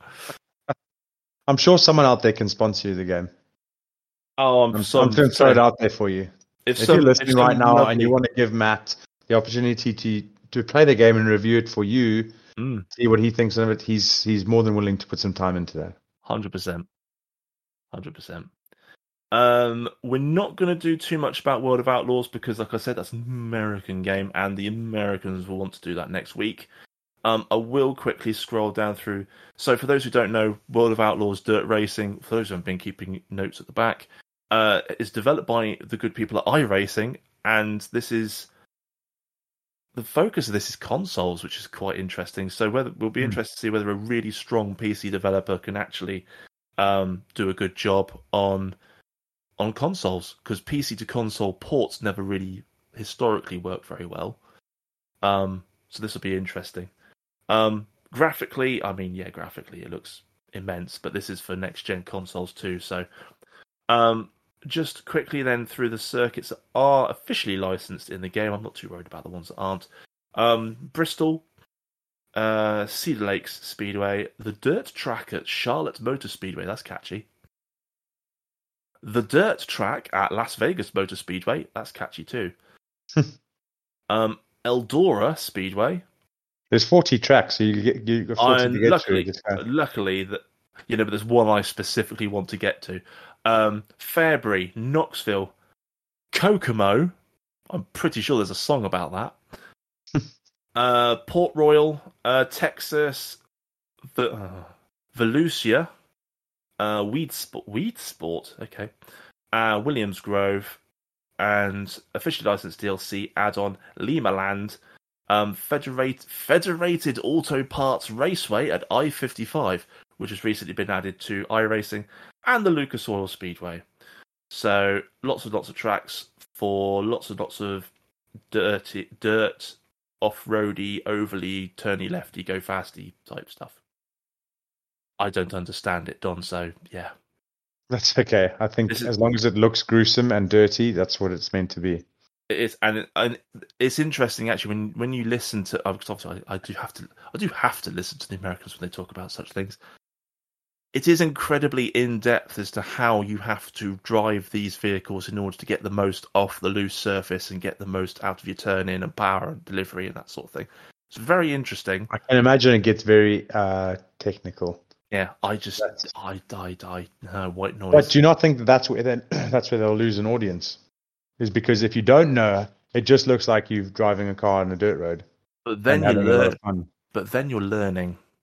D: I'm sure someone out there can sponsor you the game.
C: Oh, I'm,
D: I'm,
C: so,
D: I'm going to throw it out there for you.
C: If,
D: if
C: some,
D: you're listening
C: if
D: right now
C: lovely...
D: and you want to give Matt the opportunity to to play the game and review it for you,
C: mm.
D: see what he thinks of it, he's he's more than willing to put some time into that.
C: one hundred percent. one hundred percent. Um, we're not going to do too much about World of Outlaws because, like I said, that's an American game, and the Americans will want to do that next week. Um, I will quickly scroll down through. So, for those who don't know, World of Outlaws Dirt Racing, for those who have been keeping notes at the back, uh, is developed by the good people at iRacing, and this is the focus of this is consoles, which is quite interesting. So, whether we'll be mm. interested to see whether a really strong P C developer can actually um, do a good job on. on consoles, because P C to console ports never really historically work very well. Um, so this will be interesting. Um, graphically, I mean, yeah, graphically it looks immense, but this is for next-gen consoles too. So um, just quickly then through the circuits that are officially licensed in the game. I'm not too worried about the ones that aren't. Um, Bristol, uh, Cedar Lakes Speedway, the dirt track at Charlotte Motor Speedway. That's catchy. The dirt track at Las Vegas Motor Speedway. That's catchy too. um, Eldora Speedway.
D: There's forty tracks, so you get you got forty
C: and
D: to get
C: luckily,
D: to. Kind of...
C: Luckily, that you know, but there's one I specifically want to get to. Um, Fairbury, Knoxville, Kokomo. I'm pretty sure there's a song about that. uh, Port Royal, uh, Texas, the uh, Volusia. Uh, Weed Sport, Weed Sport, okay. Uh, Williams Grove, and officially licensed D L C add-on Lima Land, um, Federate, Federated Auto Parts Raceway at I fifty-five, which has recently been added to iRacing, and the Lucas Oil Speedway. So lots and lots of tracks for lots and lots of dirty, dirt, off-roady, overly, turny lefty, go fasty type stuff. I don't understand it, Don, so yeah.
D: That's okay. I think
C: is,
D: as long as it looks gruesome and dirty, that's what it's meant to be.
C: It is, and, it, and it's interesting actually when, when you listen to. Obviously, I, I do have to. I do have to listen to the Americans when they talk about such things. It is incredibly in depth as to how you have to drive these vehicles in order to get the most off the loose surface and get the most out of your turn in and power and delivery and that sort of thing. It's very interesting.
D: I can imagine it gets very uh, technical.
C: Yeah, I just, that's... I, I, I, no, white noise.
D: But do you not think that that's where then that's where they'll lose an audience? Is because if you don't know, it just looks like you're driving a car on a dirt road.
C: But then you learn. But then you're learning.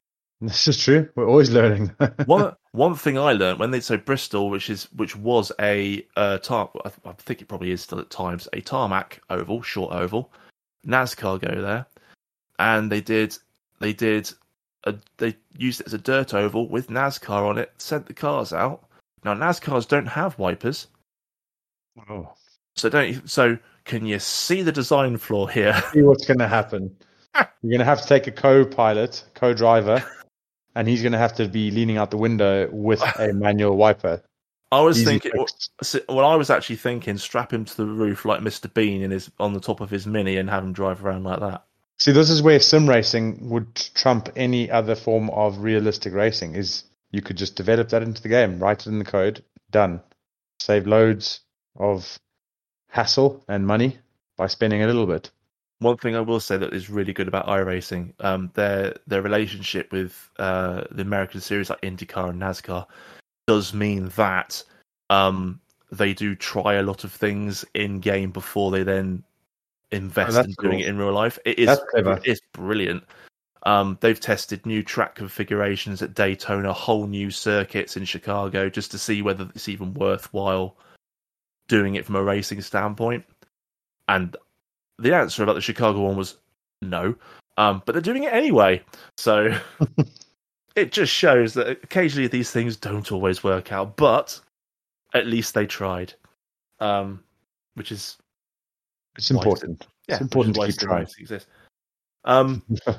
D: This is true. We're always learning.
C: one one thing I learned when they so Bristol, which is which was a uh, tar, I, I think it probably is still at times a tarmac oval, short oval. NASCAR go there, and they did they did a, they used it as a dirt oval with NASCAR on it. Sent the cars out. Now NASCARs don't have wipers.
D: Oh.
C: So don't so can you see the design flaw here?
D: See what's going to happen. You're going to have to take a co-pilot, co-driver, and he's going to have to be leaning out the window with a manual wiper.
C: I was
D: Easy
C: thinking, well, well, I was actually thinking, strap him to the roof like Mister Bean in his on the top of his Mini and have him drive around like that.
D: See, this is where sim racing would trump any other form of realistic racing. Is you could just develop that into the game, write it in the code, done. Save loads of hassle and money by spending a little bit.
C: One thing I will say that is really good about iRacing, um, their their relationship with uh, the American series like IndyCar and NASCAR does mean that um, they do try a lot of things in game before they then invest
D: oh,
C: in doing
D: cool.
C: it in real life. It is it's brilliant. Um, they've tested new track configurations at Daytona, whole new circuits in Chicago, just to see whether it's even worthwhile doing it from a racing standpoint. And the answer about the Chicago one was no, um, but they're doing it anyway. So it just shows that occasionally these things don't always work out, but at least they tried, um, which is
D: it's important. It's, yeah, it's important to keep trying.
C: Exist. Um,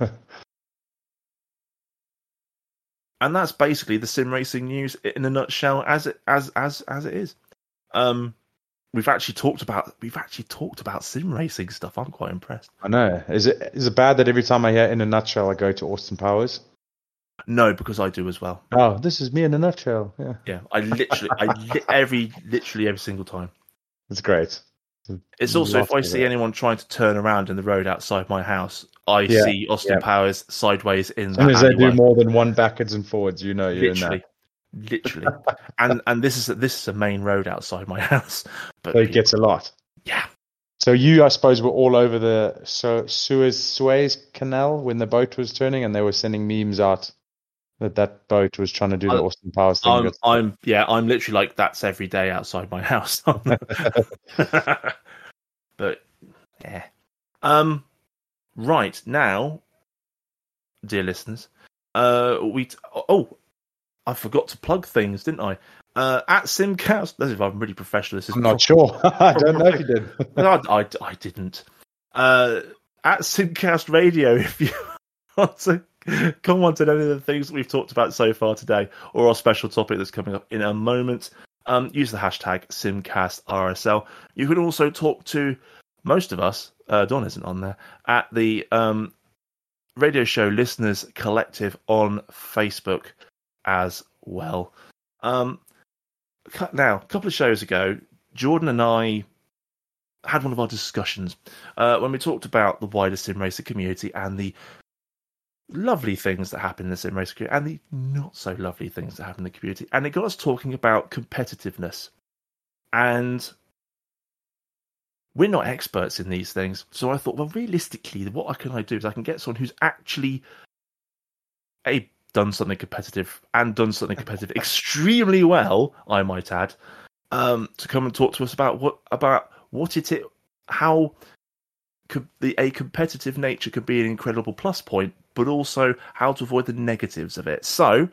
C: and that's basically the sim racing news in a nutshell, as it as as as it is. Um, We've actually talked about we've actually talked about sim racing stuff. I'm quite impressed.
D: I know. Is it is it bad that every time I hear in a nutshell I go to Austin Powers?
C: No, because I do as well.
D: Oh, this is me in a nutshell. Yeah.
C: Yeah. I literally I li- every literally every single time.
D: It's great.
C: It's also if I see it. anyone trying to turn around in the road outside my house, I yeah. see Austin yeah. Powers sideways in that.
D: As soon as they do more than one backwards and forwards, you know you're
C: literally.
D: in that.
C: Literally, and and this is a, this is a main road outside my house, but
D: so it gets a lot.
C: Yeah.
D: So you, I suppose, were all over the so Suez Suez Canal when the boat was turning, and they were sending memes out that that boat was trying to do the I'm, Austin Powers thing.
C: I'm, I'm yeah, I'm literally like that's every day outside my house. But yeah, um, right now, dear listeners, uh, we t- oh. I forgot to plug things, didn't I? Uh, at Simcast, as if I'm really professional. This is
D: I'm not sure. I don't know if you did.
C: I, I, I didn't. Uh, at Simcast Radio, if you want to comment on any of the things that we've talked about so far today, or our special topic that's coming up in a moment, um, use the hashtag SimcastRSL. You can also talk to most of us. Uh, Don isn't on there at the um, Radio Show Listeners Collective on Facebook as well. Um, now, a couple of shows ago, Jordan and I had one of our discussions uh, when we talked about the wider sim racer community and the lovely things that happen in the sim racer community and the not so lovely things that happen in the community. And it got us talking about competitiveness. And we're not experts in these things. So I thought, well, realistically, what can I do is I can get someone who's actually a done something competitive and done something competitive extremely well, I might add, um, to come and talk to us about what about what it is, how could the a competitive nature could be an incredible plus point, but also how to avoid the negatives of it. So,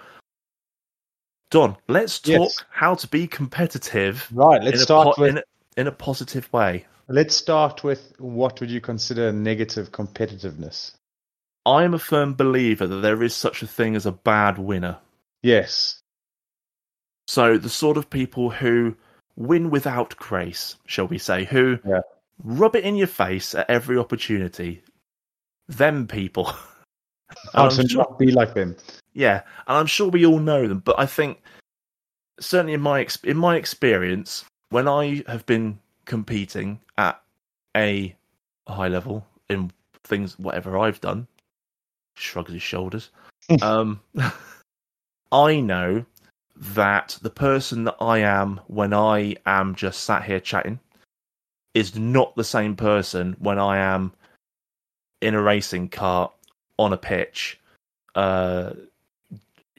C: Don, let's talk yes. how to be competitive.
D: Right. Let's start po- with
C: in a, in a positive way.
D: Let's start with what would you consider negative competitiveness?
C: I am a firm believer that there is such a thing as a bad winner.
D: Yes.
C: So the sort of people who win without grace, shall we say, who
D: yeah.
C: rub it in your face at every opportunity. Them people.
D: How to sure, not be like them.
C: Yeah, and I'm sure we all know them, but I think, certainly in my in my experience, when I have been competing at a high level in things, whatever I've done, shrugs his shoulders. um, I know that the person that I am when I am just sat here chatting is not the same person when I am in a racing car on a pitch, uh,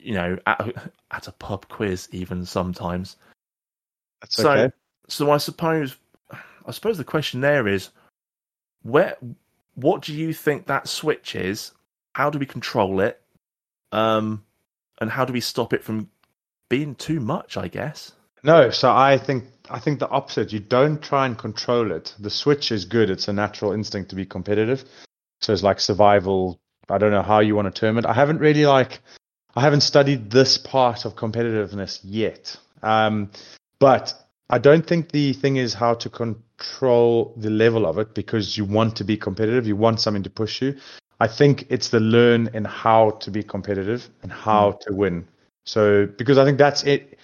C: you know, at, at a pub quiz even sometimes.
D: That's
C: so,
D: okay.
C: So I suppose, I suppose the question there is, where, what do you think that switch is? How do we control it? Um, and how do we stop it from being too much, I guess?
D: No, so I think I think the opposite. You don't try and control it. The switch is good. It's a natural instinct to be competitive. So it's like survival. I don't know how you want to term it. I haven't really like, I haven't studied this part of competitiveness yet. Um, but I don't think the thing is how to control the level of it, because you want to be competitive. You want something to push you. I think it's the learn in how to be competitive and how mm. to win. So, because I think that's it.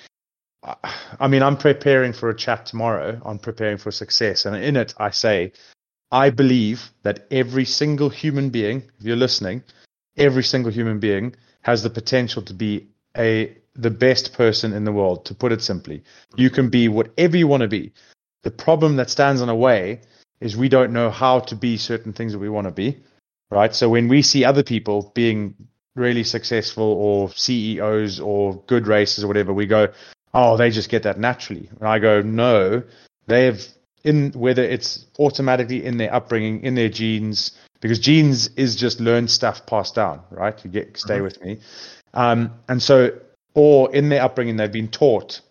D: I mean, I'm preparing for a chat tomorrow on preparing for success. And in it, I say, I believe that every single human being, if you're listening, every single human being has the potential to be a the best person in the world, to put it simply. You can be whatever you want to be. The problem that stands in the way is we don't know how to be certain things that we want to be, right? So when we see other people being really successful or C E Os or good racers or whatever, we go, oh, they just get that naturally. And I go, no, they have, in whether it's automatically in their upbringing, in their genes, because genes is just learned stuff passed down, right? You get stay mm-hmm. with me. Um, and so, or in their upbringing, they've been taught.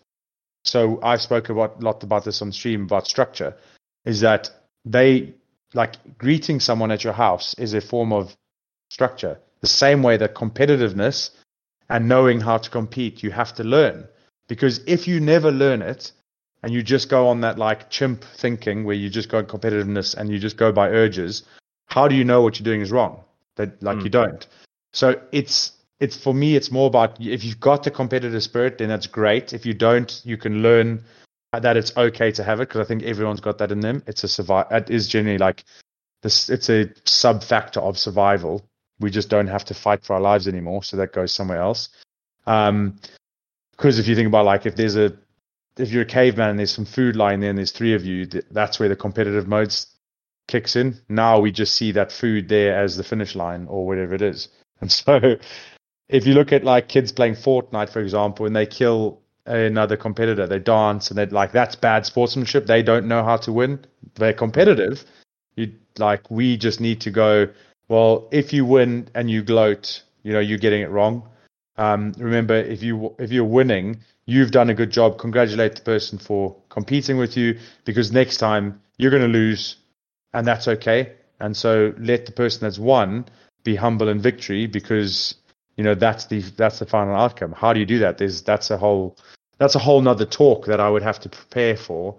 D: So I spoke about a lot about this on stream about structure, is that they, like greeting someone at your house is a form of structure. The same way that competitiveness and knowing how to compete, you have to learn. Because if you never learn it and you just go on that like chimp thinking where you just go on competitiveness and you just go by urges, how do you know what you're doing is wrong? That like mm. you don't. So it's it's for me, it's more about if you've got the competitive spirit, then that's great. If you don't, you can learn that it's okay to have it, because I think everyone's got that in them. It's a survive. It is generally like this. It's a sub factor of survival. We just don't have to fight for our lives anymore, so that goes somewhere else. Um, because if you think about like if there's a if you're a caveman and there's some food lying there and there's three of you, that's where the competitive modes kicks in. Now we just see that food there as the finish line or whatever it is. And so if you look at like kids playing Fortnite, for example, and they kill another competitor, they dance and they're like, that's bad sportsmanship. They don't know how to win. They're competitive. You like, we just need to go, well, if you win and you gloat, you know, you're getting it wrong. Um, remember, if you if you're winning, you've done a good job. Congratulate the person for competing with you, because next time you're going to lose, and that's okay. And so let the person that's won be humble in victory, because you know that's the that's the final outcome. How do you do that? There's that's a whole that's a whole nother talk that I would have to prepare for,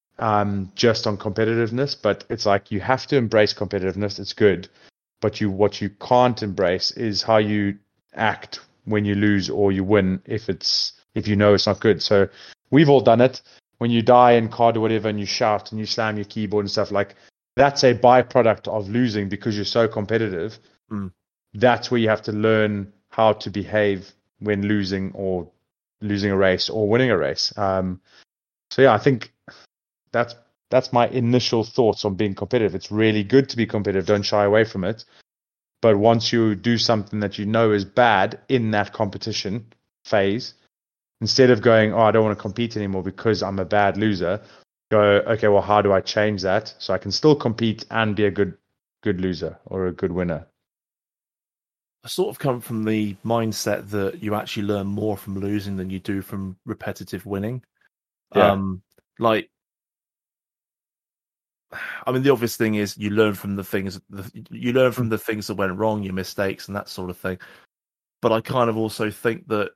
D: um, just on competitiveness. But it's like you have to embrace competitiveness. It's good, but you what you can't embrace is how you act when you lose or you win, if it's if you know it's not good. So we've all done it. When you die in C O D or whatever and you shout and you slam your keyboard and stuff, like that's a byproduct of losing because you're so competitive.
C: Mm.
D: That's where you have to learn how to behave when losing or losing a race or winning a race. Um, so yeah, I think that's that's my initial thoughts on being competitive. It's really good to be competitive. Don't shy away from it. But once you do something that you know is bad in that competition phase, instead of going, oh, I don't want to compete anymore because I'm a bad loser, go, okay, well, how do I change that so I can still compete and be a good good loser or a good winner?
C: I sort of come from the mindset that you actually learn more from losing than you do from repetitive winning.
D: Yeah.
C: Um, like, I mean, the obvious thing is you learn from the things you learn from the things that went wrong, your mistakes, and that sort of thing. But I kind of also think that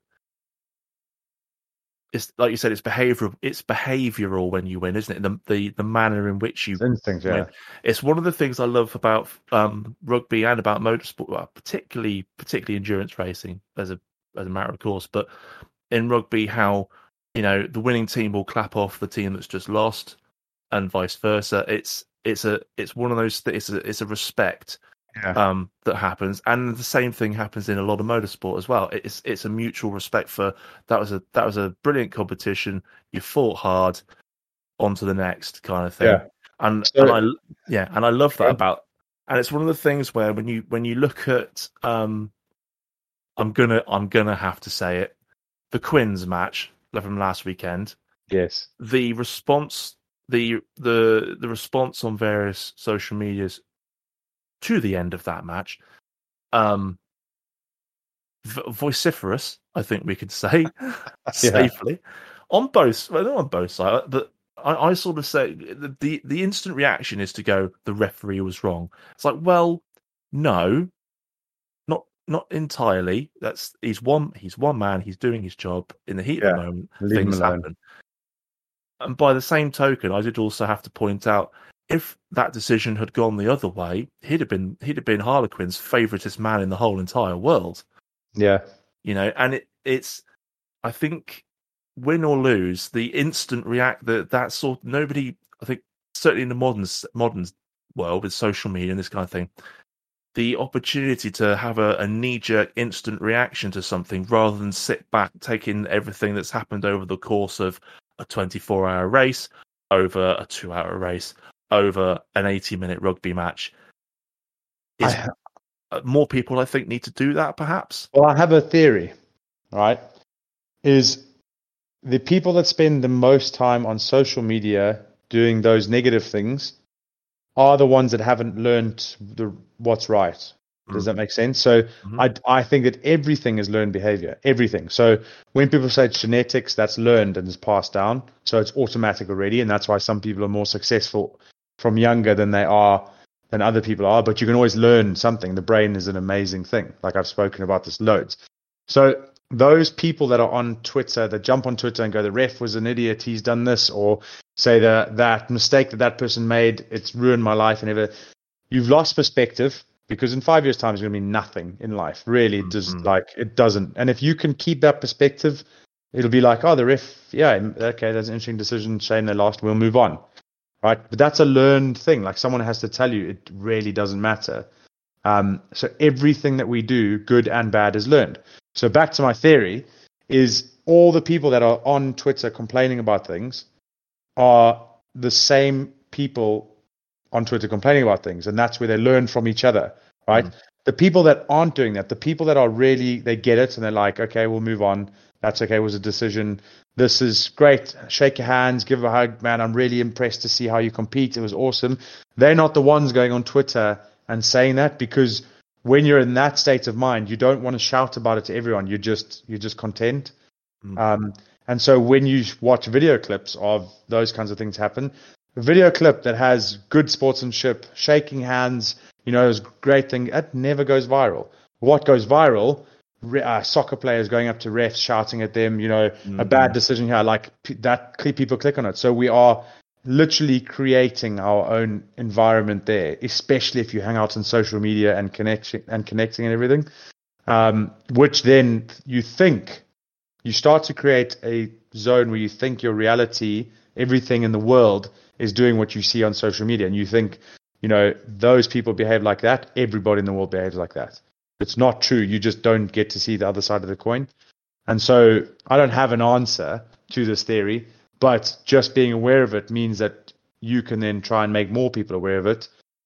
C: it's like you said, it's behavioral. It's behavioral when you win, isn't it? The the, the manner in which you
D: Instincts, yeah.
C: win. It's one of the things I love about um, rugby and about motorsport, well, particularly particularly endurance racing, as a as a matter of course. But in rugby, how you know the winning team will clap off the team that's just lost, and vice versa. It's it's a it's one of those th- it's a it's a respect
D: yeah.
C: um, that happens, and the same thing happens in a lot of motorsport as well. It's it's a mutual respect for that was a that was a brilliant competition. You fought hard, on to the next kind of thing.
D: Yeah.
C: And
D: so,
C: and I yeah and I love that
D: yeah.
C: about. And it's one of the things where when you when you look at um, I'm gonna I'm gonna have to say it. The Quins match from last weekend.
D: Yes.
C: The response the the the response on various social medias to the end of that match, um, v- vociferous, I think we could say safely on both. Well, not on both sides, but I, I sort of say the, the the instant reaction is to go, the referee was wrong. It's like, well, no, not not entirely. That's he's one he's one man. He's doing his job in the heat
D: Yeah,
C: of the moment.
D: leave him
C: Things
D: alone.
C: happen. And by the same token, I did also have to point out, if that decision had gone the other way, he'd have been he'd have been Harlequin's favoritist man in the whole entire world.
D: Yeah,
C: you know, and it, it's I think win or lose, the instant react that that sort nobody I think certainly in the modern modern world with social media and this kind of thing, the opportunity to have a, a knee jerk instant reaction to something rather than sit back, taking everything that's happened over the course of a twenty-four hour race, over a two hour race, over an eighty minute rugby match. Is, I, more people, I think, need to do that, perhaps.
D: Well, I have a theory, right? Is the people that spend the most time on social media doing those negative things are the ones that haven't learned the what's right. Does that make sense? So mm-hmm. I, I think that everything is learned behavior, everything. So when people say it's genetics, that's learned and is passed down. So it's automatic already. And that's why some people are more successful from younger than they are, than other people are. But you can always learn something. The brain is an amazing thing. Like I've spoken about this loads. So those people that are on Twitter, that jump on Twitter and go, the ref was an idiot, he's done this, or say that that mistake that that person made, it's ruined my life and ever. You've lost perspective. Because in five years' time, it's going to be nothing in life. Really, it just mm-hmm. like it doesn't. And if you can keep that perspective, it'll be like, oh, the ref, yeah, okay, that's an interesting decision. Shame they lost. We'll move on, right? But that's a learned thing. Like someone has to tell you, it really doesn't matter. Um, so everything that we do, good and bad, is learned. So back to my theory, is all the people that are on Twitter complaining about things are the same people on Twitter complaining about things, and that's where they learn from each other, right? Mm. The people that aren't doing that, the people that are really, they get it and they're like, okay, we'll move on. That's okay, it was a decision. This is great. Shake your hands, give a hug, man. I'm really impressed to see how you compete. It was awesome. They're not the ones going on Twitter and saying that, because when you're in that state of mind, you don't want to shout about it to everyone. You're just, you're just content. Mm. Um, and so when you watch video clips of those kinds of things happen, a video clip that has good sportsmanship, shaking hands, you know, is a great thing. It never goes viral. What goes viral? Uh, soccer players going up to refs, shouting at them, you know, mm-hmm. a bad decision here, like that, people click on it. So we are literally creating our own environment there, especially if you hang out on social media and connection and connecting and everything, um, which then you think you start to create a zone where you think your reality, everything in the world is doing what you see on social media. And you think, you know, those people behave like that. Everybody in the world behaves like that. It's not true. You just don't get to see the other side of the coin. And so I don't have an answer to this theory, but just being aware of it means that you can then try and make more people aware of it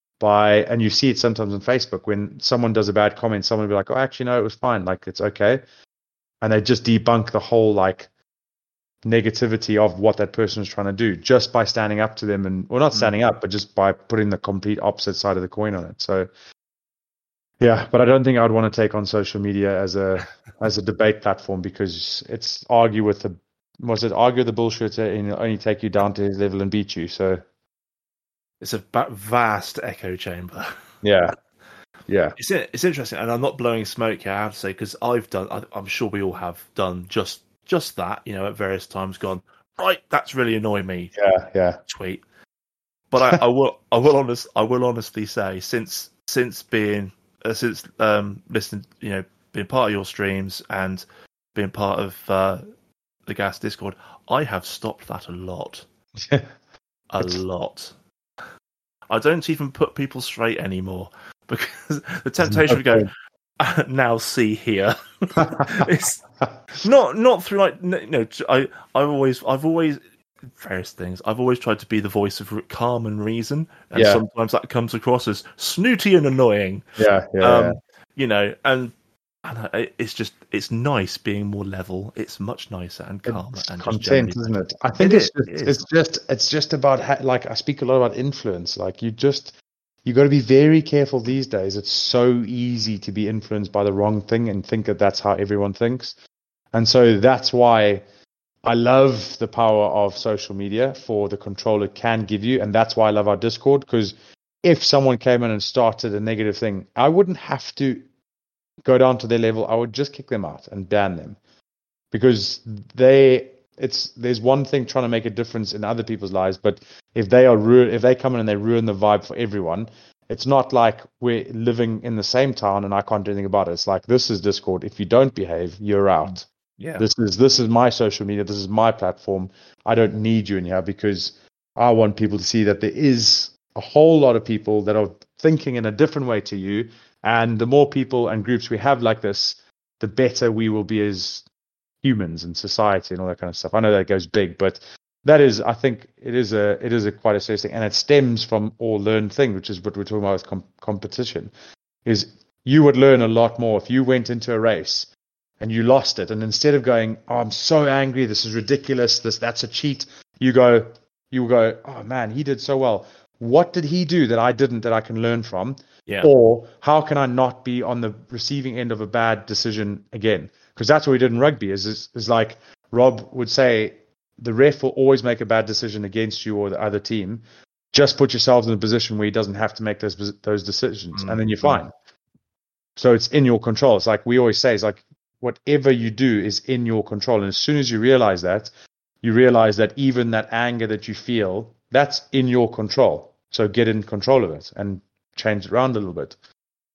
D: by, and you see it sometimes on Facebook when someone does a bad comment, someone will be like, oh, actually, no, it was fine. Like, it's okay. And they just debunk the whole, like, negativity of what that person is trying to do just by standing up to them, and, well, not standing up, but just by putting the complete opposite side of the coin on it. So, yeah, but I don't think I'd want to take on social media as a as a debate platform, because it's argue with the was it argue the bullshitter and only take you down to his level and beat you. So
C: it's a vast echo chamber.
D: Yeah, yeah.
C: It's it's interesting, and I'm not blowing smoke here, I have to say, because I've done. I, I'm sure we all have done just. Just that, you know, at various times gone, right, that's really annoying me.
D: Yeah, yeah.
C: Tweet. But I, I will I will honest I will honestly say, since since being uh, since um listening, you know, being part of your streams and being part of uh, the Gas Discord, I have stopped that a lot. a lot. I don't even put people straight anymore, because the temptation to go, now see here. It's not not through like you know I I've always I've always various things I've always tried to be the voice of calm and reason, and yeah. sometimes that comes across as snooty and annoying.
D: Yeah, yeah,
C: um,
D: yeah.
C: You know, and and it's just it's nice being more level. It's much nicer and calmer
D: it's
C: and
D: content,
C: just
D: isn't it? I think
C: it
D: it's
C: is,
D: just,
C: it
D: it's just it's just about ha- like I speak a lot about influence. Like you just you got to be very careful these days. It's so easy to be influenced by the wrong thing and think that that's how everyone thinks. And so that's why I love the power of social media for the control it can give you. And that's why I love our Discord, because if someone came in and started a negative thing, I wouldn't have to go down to their level. I would just kick them out and ban them, because they it's there's one thing trying to make a difference in other people's lives, but if they are ru- if they come in and they ruin the vibe for everyone, it's not like we're living in the same town and I can't do anything about it. It's like, this is Discord. If you don't behave, you're out.
C: Yeah.
D: This is this is my social media. This is my platform. I don't need you in here, because I want people to see that there is a whole lot of people that are thinking in a different way to you. And the more people and groups we have like this, the better we will be as humans and society and all that kind of stuff. I know that goes big, but that is, I think it is a, it is a quite a serious thing. And it stems from all learned thing, which is what we're talking about with com- competition, is you would learn a lot more if you went into a race and you lost it. And instead of going, oh, I'm so angry, this is ridiculous, this, that's a cheat. You go, you go, oh man, he did so well. What did he do that I didn't, that I can learn from?
C: Yeah.
D: Or how can I not be on the receiving end of a bad decision again? Because that's what we did in rugby. Is, is is like Rob would say, the ref will always make a bad decision against you or the other team. Just put yourselves in a position where he doesn't have to make those those decisions, mm-hmm. and then you're fine. So it's in your control. It's like we always say, it's like whatever you do is in your control. And as soon as you realize that, you realize that even that anger that you feel, that's in your control. So get in control of it and change it around a little bit.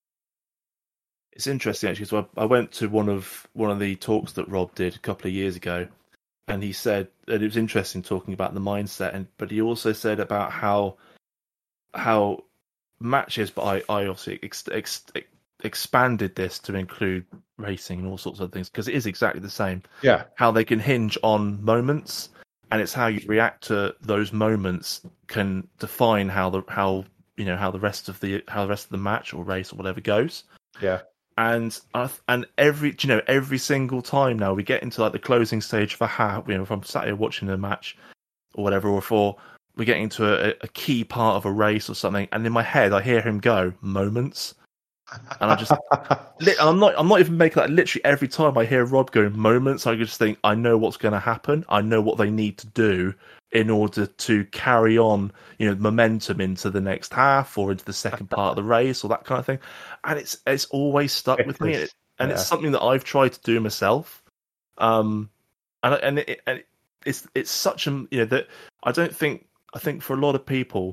C: It's interesting actually. So I, I went to one of one of the talks that Rob did a couple of years ago, and he said that it was interesting talking about the mindset, and but he also said about how how matches. But I, I obviously ex, ex, expanded this to include racing and all sorts of things, because it is exactly the same.
D: Yeah,
C: how they can hinge on moments, and it's how you react to those moments can define how the how you know how the rest of the how the rest of the match or race or whatever goes.
D: Yeah.
C: And uh, and every you know every single time now we get into like the closing stage for how you know if I'm sat here watching a match or whatever, or for we're getting into a, a key part of a race or something, and in my head I hear him go moments, and I just I'm not I'm not even making that. Literally every time I hear Rob go moments, I just think I know what's going to happen. I know what they need to do in order to carry on, you know, momentum into the next half or into the second part of the race or that kind of thing. And it's it's always stuck with me, and, and yeah. it's something that I've tried to do myself. Um, and and, it, and it's it's such a you know that I don't think I think for a lot of people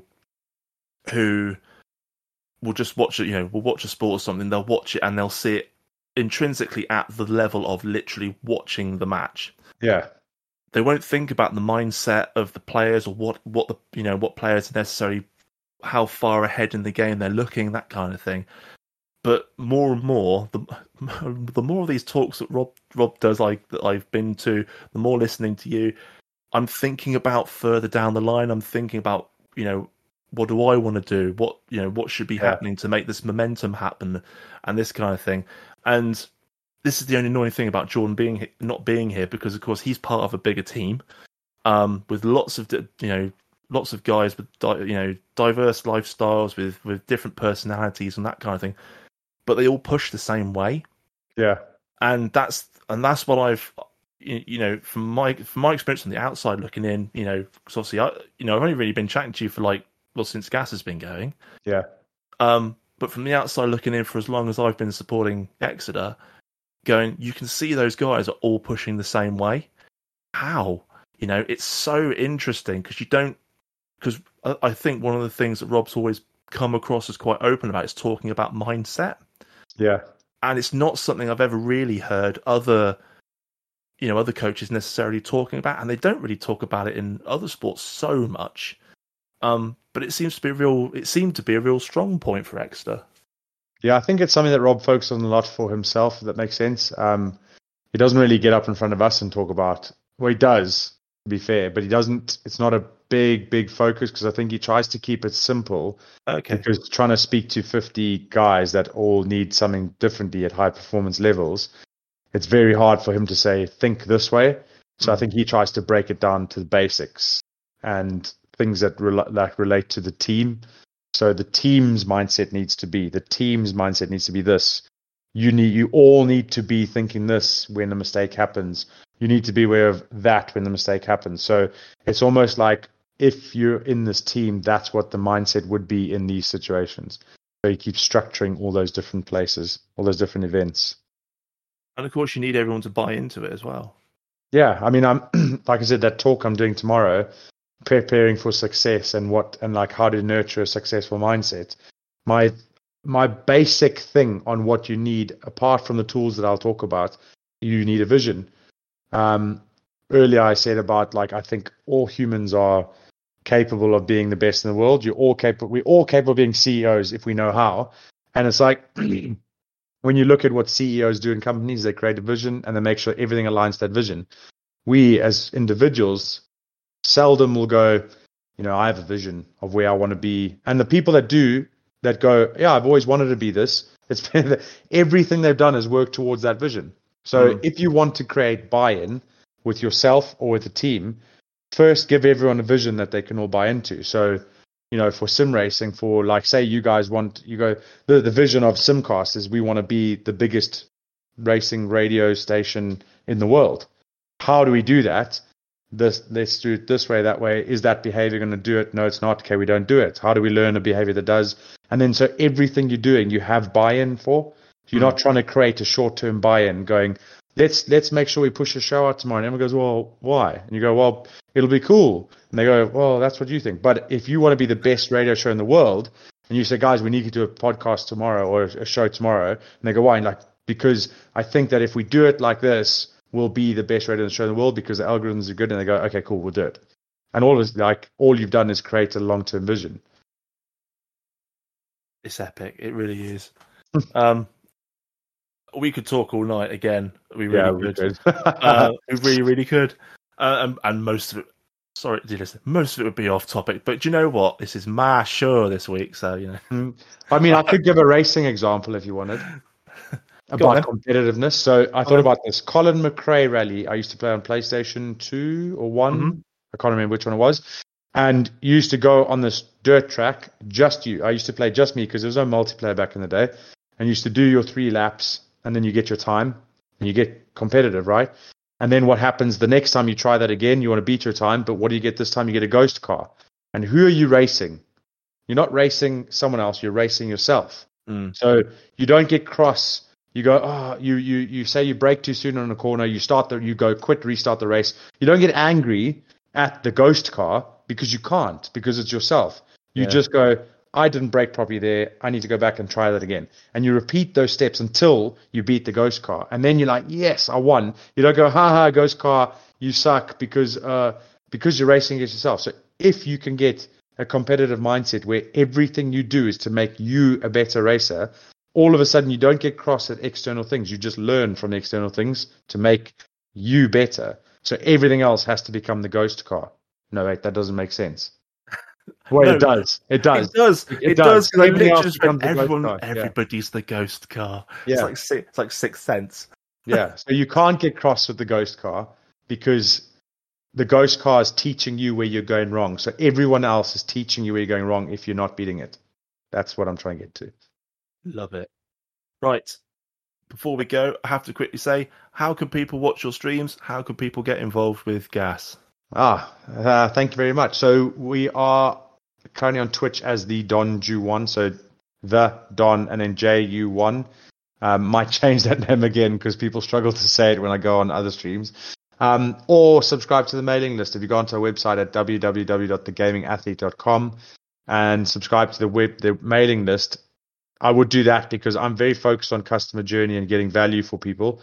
C: who will just watch it, you know, will watch a sport or something, they'll watch it and they'll see it intrinsically at the level of literally watching the match.
D: Yeah.
C: They won't think about the mindset of the players or what, what the you know what players are necessarily, how far ahead in the game they're looking, that kind of thing. But more and more, the the more of these talks that Rob Rob does, like that I've been to, the more listening to you, I'm thinking about further down the line. I'm thinking about you know what do I want to do? What you know what should be yeah. happening to make this momentum happen, and this kind of thing. And this is the only annoying thing about Jordan being not being here, because of course he's part of a bigger team, um, with lots of you know lots of guys with you know diverse lifestyles, with, with different personalities and that kind of thing, but they all push the same way.
D: Yeah,
C: and that's and that's what I've you know from my from my experience on the outside looking in, you know, because obviously I you know I've only really been chatting to you for like well since Gas has been going.
D: Yeah,
C: um, but from the outside looking in for as long as I've been supporting Exeter. Going, you can see those guys are all pushing the same way. How? You know, it's so interesting because you don't. Because I think one of the things that Rob's always come across as quite open about is talking about mindset.
D: Yeah,
C: and it's not something I've ever really heard other, you know, other coaches necessarily talking about, and they don't really talk about it in other sports so much. Um, but it seems to be a real. It seemed to be a real strong point for Exeter.
D: Yeah, I think it's something that Rob focuses on a lot for himself, if that makes sense. Um, he doesn't really get up in front of us and talk about, well, he does, to be fair, but he doesn't. It's not a big, big focus because I think he tries to keep it simple.
C: Okay.
D: Because trying to speak to fifty guys that all need something differently at high performance levels, it's very hard for him to say, think this way. So I think he tries to break it down to the basics and things that re- like relate to the team. So the team's mindset needs to be, the team's mindset needs to be this. You need, you all need to be thinking this when a mistake happens. You need to be aware of that when the mistake happens. So it's almost like if you're in this team, that's what the mindset would be in these situations. So you keep structuring all those different places, all those different events.
C: And of course, you need everyone to buy into it as well.
D: Yeah, I mean, I'm like I said, that talk I'm doing tomorrow, preparing for success and what and like how to nurture a successful mindset. My my basic thing on what you need, apart from the tools that I'll talk about, you need a vision. Um, earlier I said about like I think all humans are capable of being the best in the world. You're all capable. We're all capable of being C E Os if we know how. And it's like when you look at what C E Os do in companies, they create a vision and they make sure everything aligns to that vision. We as individuals seldom will go, you know, I have a vision of where I want to be. And the people that do, that go, yeah, I've always wanted to be this. It's everything they've done is work towards that vision. So mm. if you want to create buy-in with yourself or with the team, first give everyone a vision that they can all buy into. So, you know, for sim racing, for like, say you guys want, you go, the, the vision of Simcast is we want to be the biggest racing radio station in the world. How do we do that? This, let's do it this way, that way. Is that behavior going to do it? No, it's not. Okay, we don't do it. How do we learn a behavior that does? And then so everything you're doing, you have buy-in for. You're mm. not trying to create a short-term buy-in going, let's let's make sure we push a show out tomorrow. And everyone goes, well, why? And you go, well, it'll be cool. And they go, well, that's what you think. But if you want to be the best radio show in the world, and you say, guys, we need to do a podcast tomorrow or a show tomorrow, and they go, why? And like, because I think that if we do it like this, we'll be the best radio show in the world because the algorithms are good. And they go, okay, cool, we'll do it. And all is like all you've done is create a long-term vision.
C: It's epic. It really is. um, we could talk all night again. We really
D: yeah,
C: could.
D: We, could.
C: uh, we really, really could. Uh, and, and most of it, sorry, listen, most of it would be off topic. But do you know what? This is my show this week, so you know.
D: I mean, I could give a racing example if you wanted about competitiveness. So I thought about this Colin McRae rally. I used to play on PlayStation two or one. Mm-hmm. I can't remember which one it was. And you used to go on this dirt track, just you. I used to play just me because there was no multiplayer back in the day. And you used to do your three laps, and then you get your time, and you get competitive, right? And then what happens the next time you try that again, you want to beat your time, but what do you get this time? You get a ghost car. And who are you racing? You're not racing someone else, you're racing yourself.
C: Mm.
D: So you don't get cross. You go, oh, you, you, you say you brake too soon on a corner, you start the, you go, quit, restart the race. You don't get angry at the ghost car because you can't, because it's yourself. You yeah. just go, I didn't brake properly there. I need to go back and try that again. And you repeat those steps until you beat the ghost car. And then you're like, yes, I won. You don't go, ha ha, ghost car, you suck because, uh, because you're racing against yourself. So if you can get a competitive mindset where everything you do is to make you a better racer, all of a sudden you don't get cross at external things. You just learn from the external things to make you better. So everything else has to become the ghost car. No, wait, that doesn't make sense. Well, no, it does. It does.
C: It does. It,
D: it
C: does.
D: does. Everything else
C: becomes everyone,
D: car.
C: everybody's yeah. the ghost car.
D: Yeah.
C: It's like it's like Sixth Sense.
D: Yeah. So you can't get cross with the ghost car because the ghost car is teaching you where you're going wrong. So everyone else is teaching you where you're going wrong if you're not beating it. That's what I'm trying to get to.
C: Love it. Right. Before we go, I have to quickly say, how can people watch your streams? How can people get involved with Gas?
D: Ah, uh, thank you very much. So we are currently on Twitch as the Don Ju one, so the Don and then J U one. Um, might change that name again because people struggle to say it when I go on other streams. Um, or subscribe to the mailing list. If you go onto our website at w w w dot the gaming athlete dot com and subscribe to the web the mailing list, I would do that because I'm very focused on customer journey and getting value for people.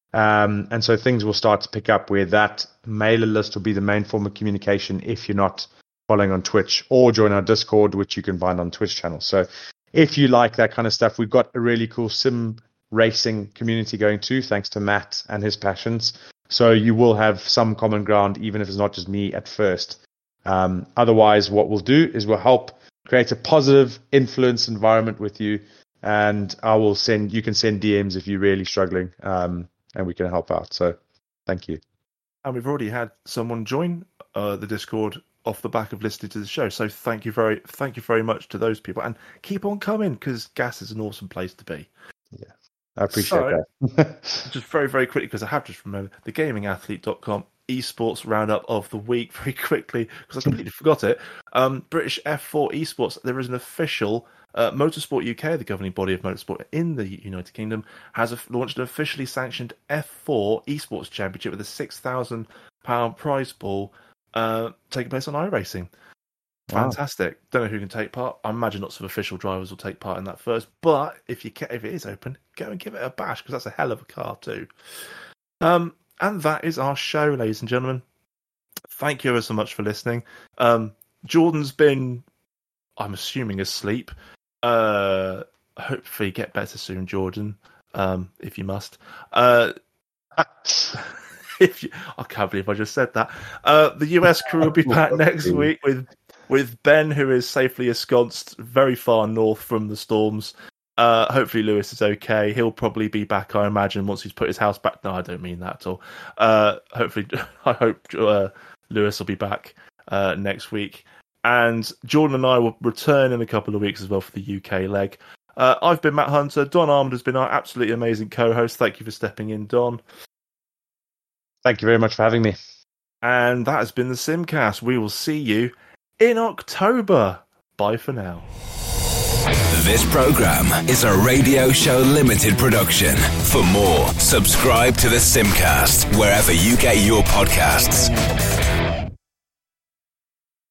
D: Um, and so things will start to pick up where that mailer list will be the main form of communication if you're not following on Twitch, or join our Discord, which you can find on Twitch channel. So if you like that kind of stuff, we've got a really cool sim racing community going too, thanks to Matt and his passions. So you will have some common ground, even if it's not just me at first. Um, otherwise, what we'll do is we'll help create a positive influence environment with you, and I will send. You can send D Ms if you're really struggling, um, and we can help out. So, thank you.
C: And we've already had someone join uh, the Discord off the back of listening to the show. So thank you very, thank you very much to those people, and keep on coming because Gas is an awesome place to be.
D: Yeah, I appreciate
C: so,
D: that.
C: Just very, very quickly, because I have just remembered the gaming athlete dot com esports roundup of the week very quickly because I completely forgot it. Um, British F four esports. There is an official uh, Motorsport U K, the governing body of motorsport in the United Kingdom, has a, launched an officially sanctioned F four esports championship with a six thousand pound prize pool uh, taking place on iRacing. Fantastic. Wow. Don't know who can take part. I imagine lots of official drivers will take part in that first. But if you can, if it is open, go and give it a bash because that's a hell of a car too. Um, and that is our show, ladies and gentlemen. Thank you ever so much for listening. Um, Jordan's been, I'm assuming, asleep. Uh, hopefully get better soon, Jordan, um, if you must. Uh, if you, I can't believe I just said that. Uh, the U S crew will be back next week with with Ben, who is safely ensconced very far north from the storms. Uh, hopefully Lewis is okay. He'll probably be back, I imagine, once he's put his house back. No, I don't mean that at all. Uh, hopefully, I hope uh, Lewis will be back uh, next week. And Jordan and I will return in a couple of weeks as well for the U K leg. Uh, I've been Matt Hunter. Don Armand has been our absolutely amazing co-host. Thank you for stepping in, Don.
D: Thank you very much for having me.
C: And that has been the Simcast. We will see you in October. Bye for now.
A: This program is a Radio Show Limited production. For more, subscribe to the Simcast wherever you get your podcasts.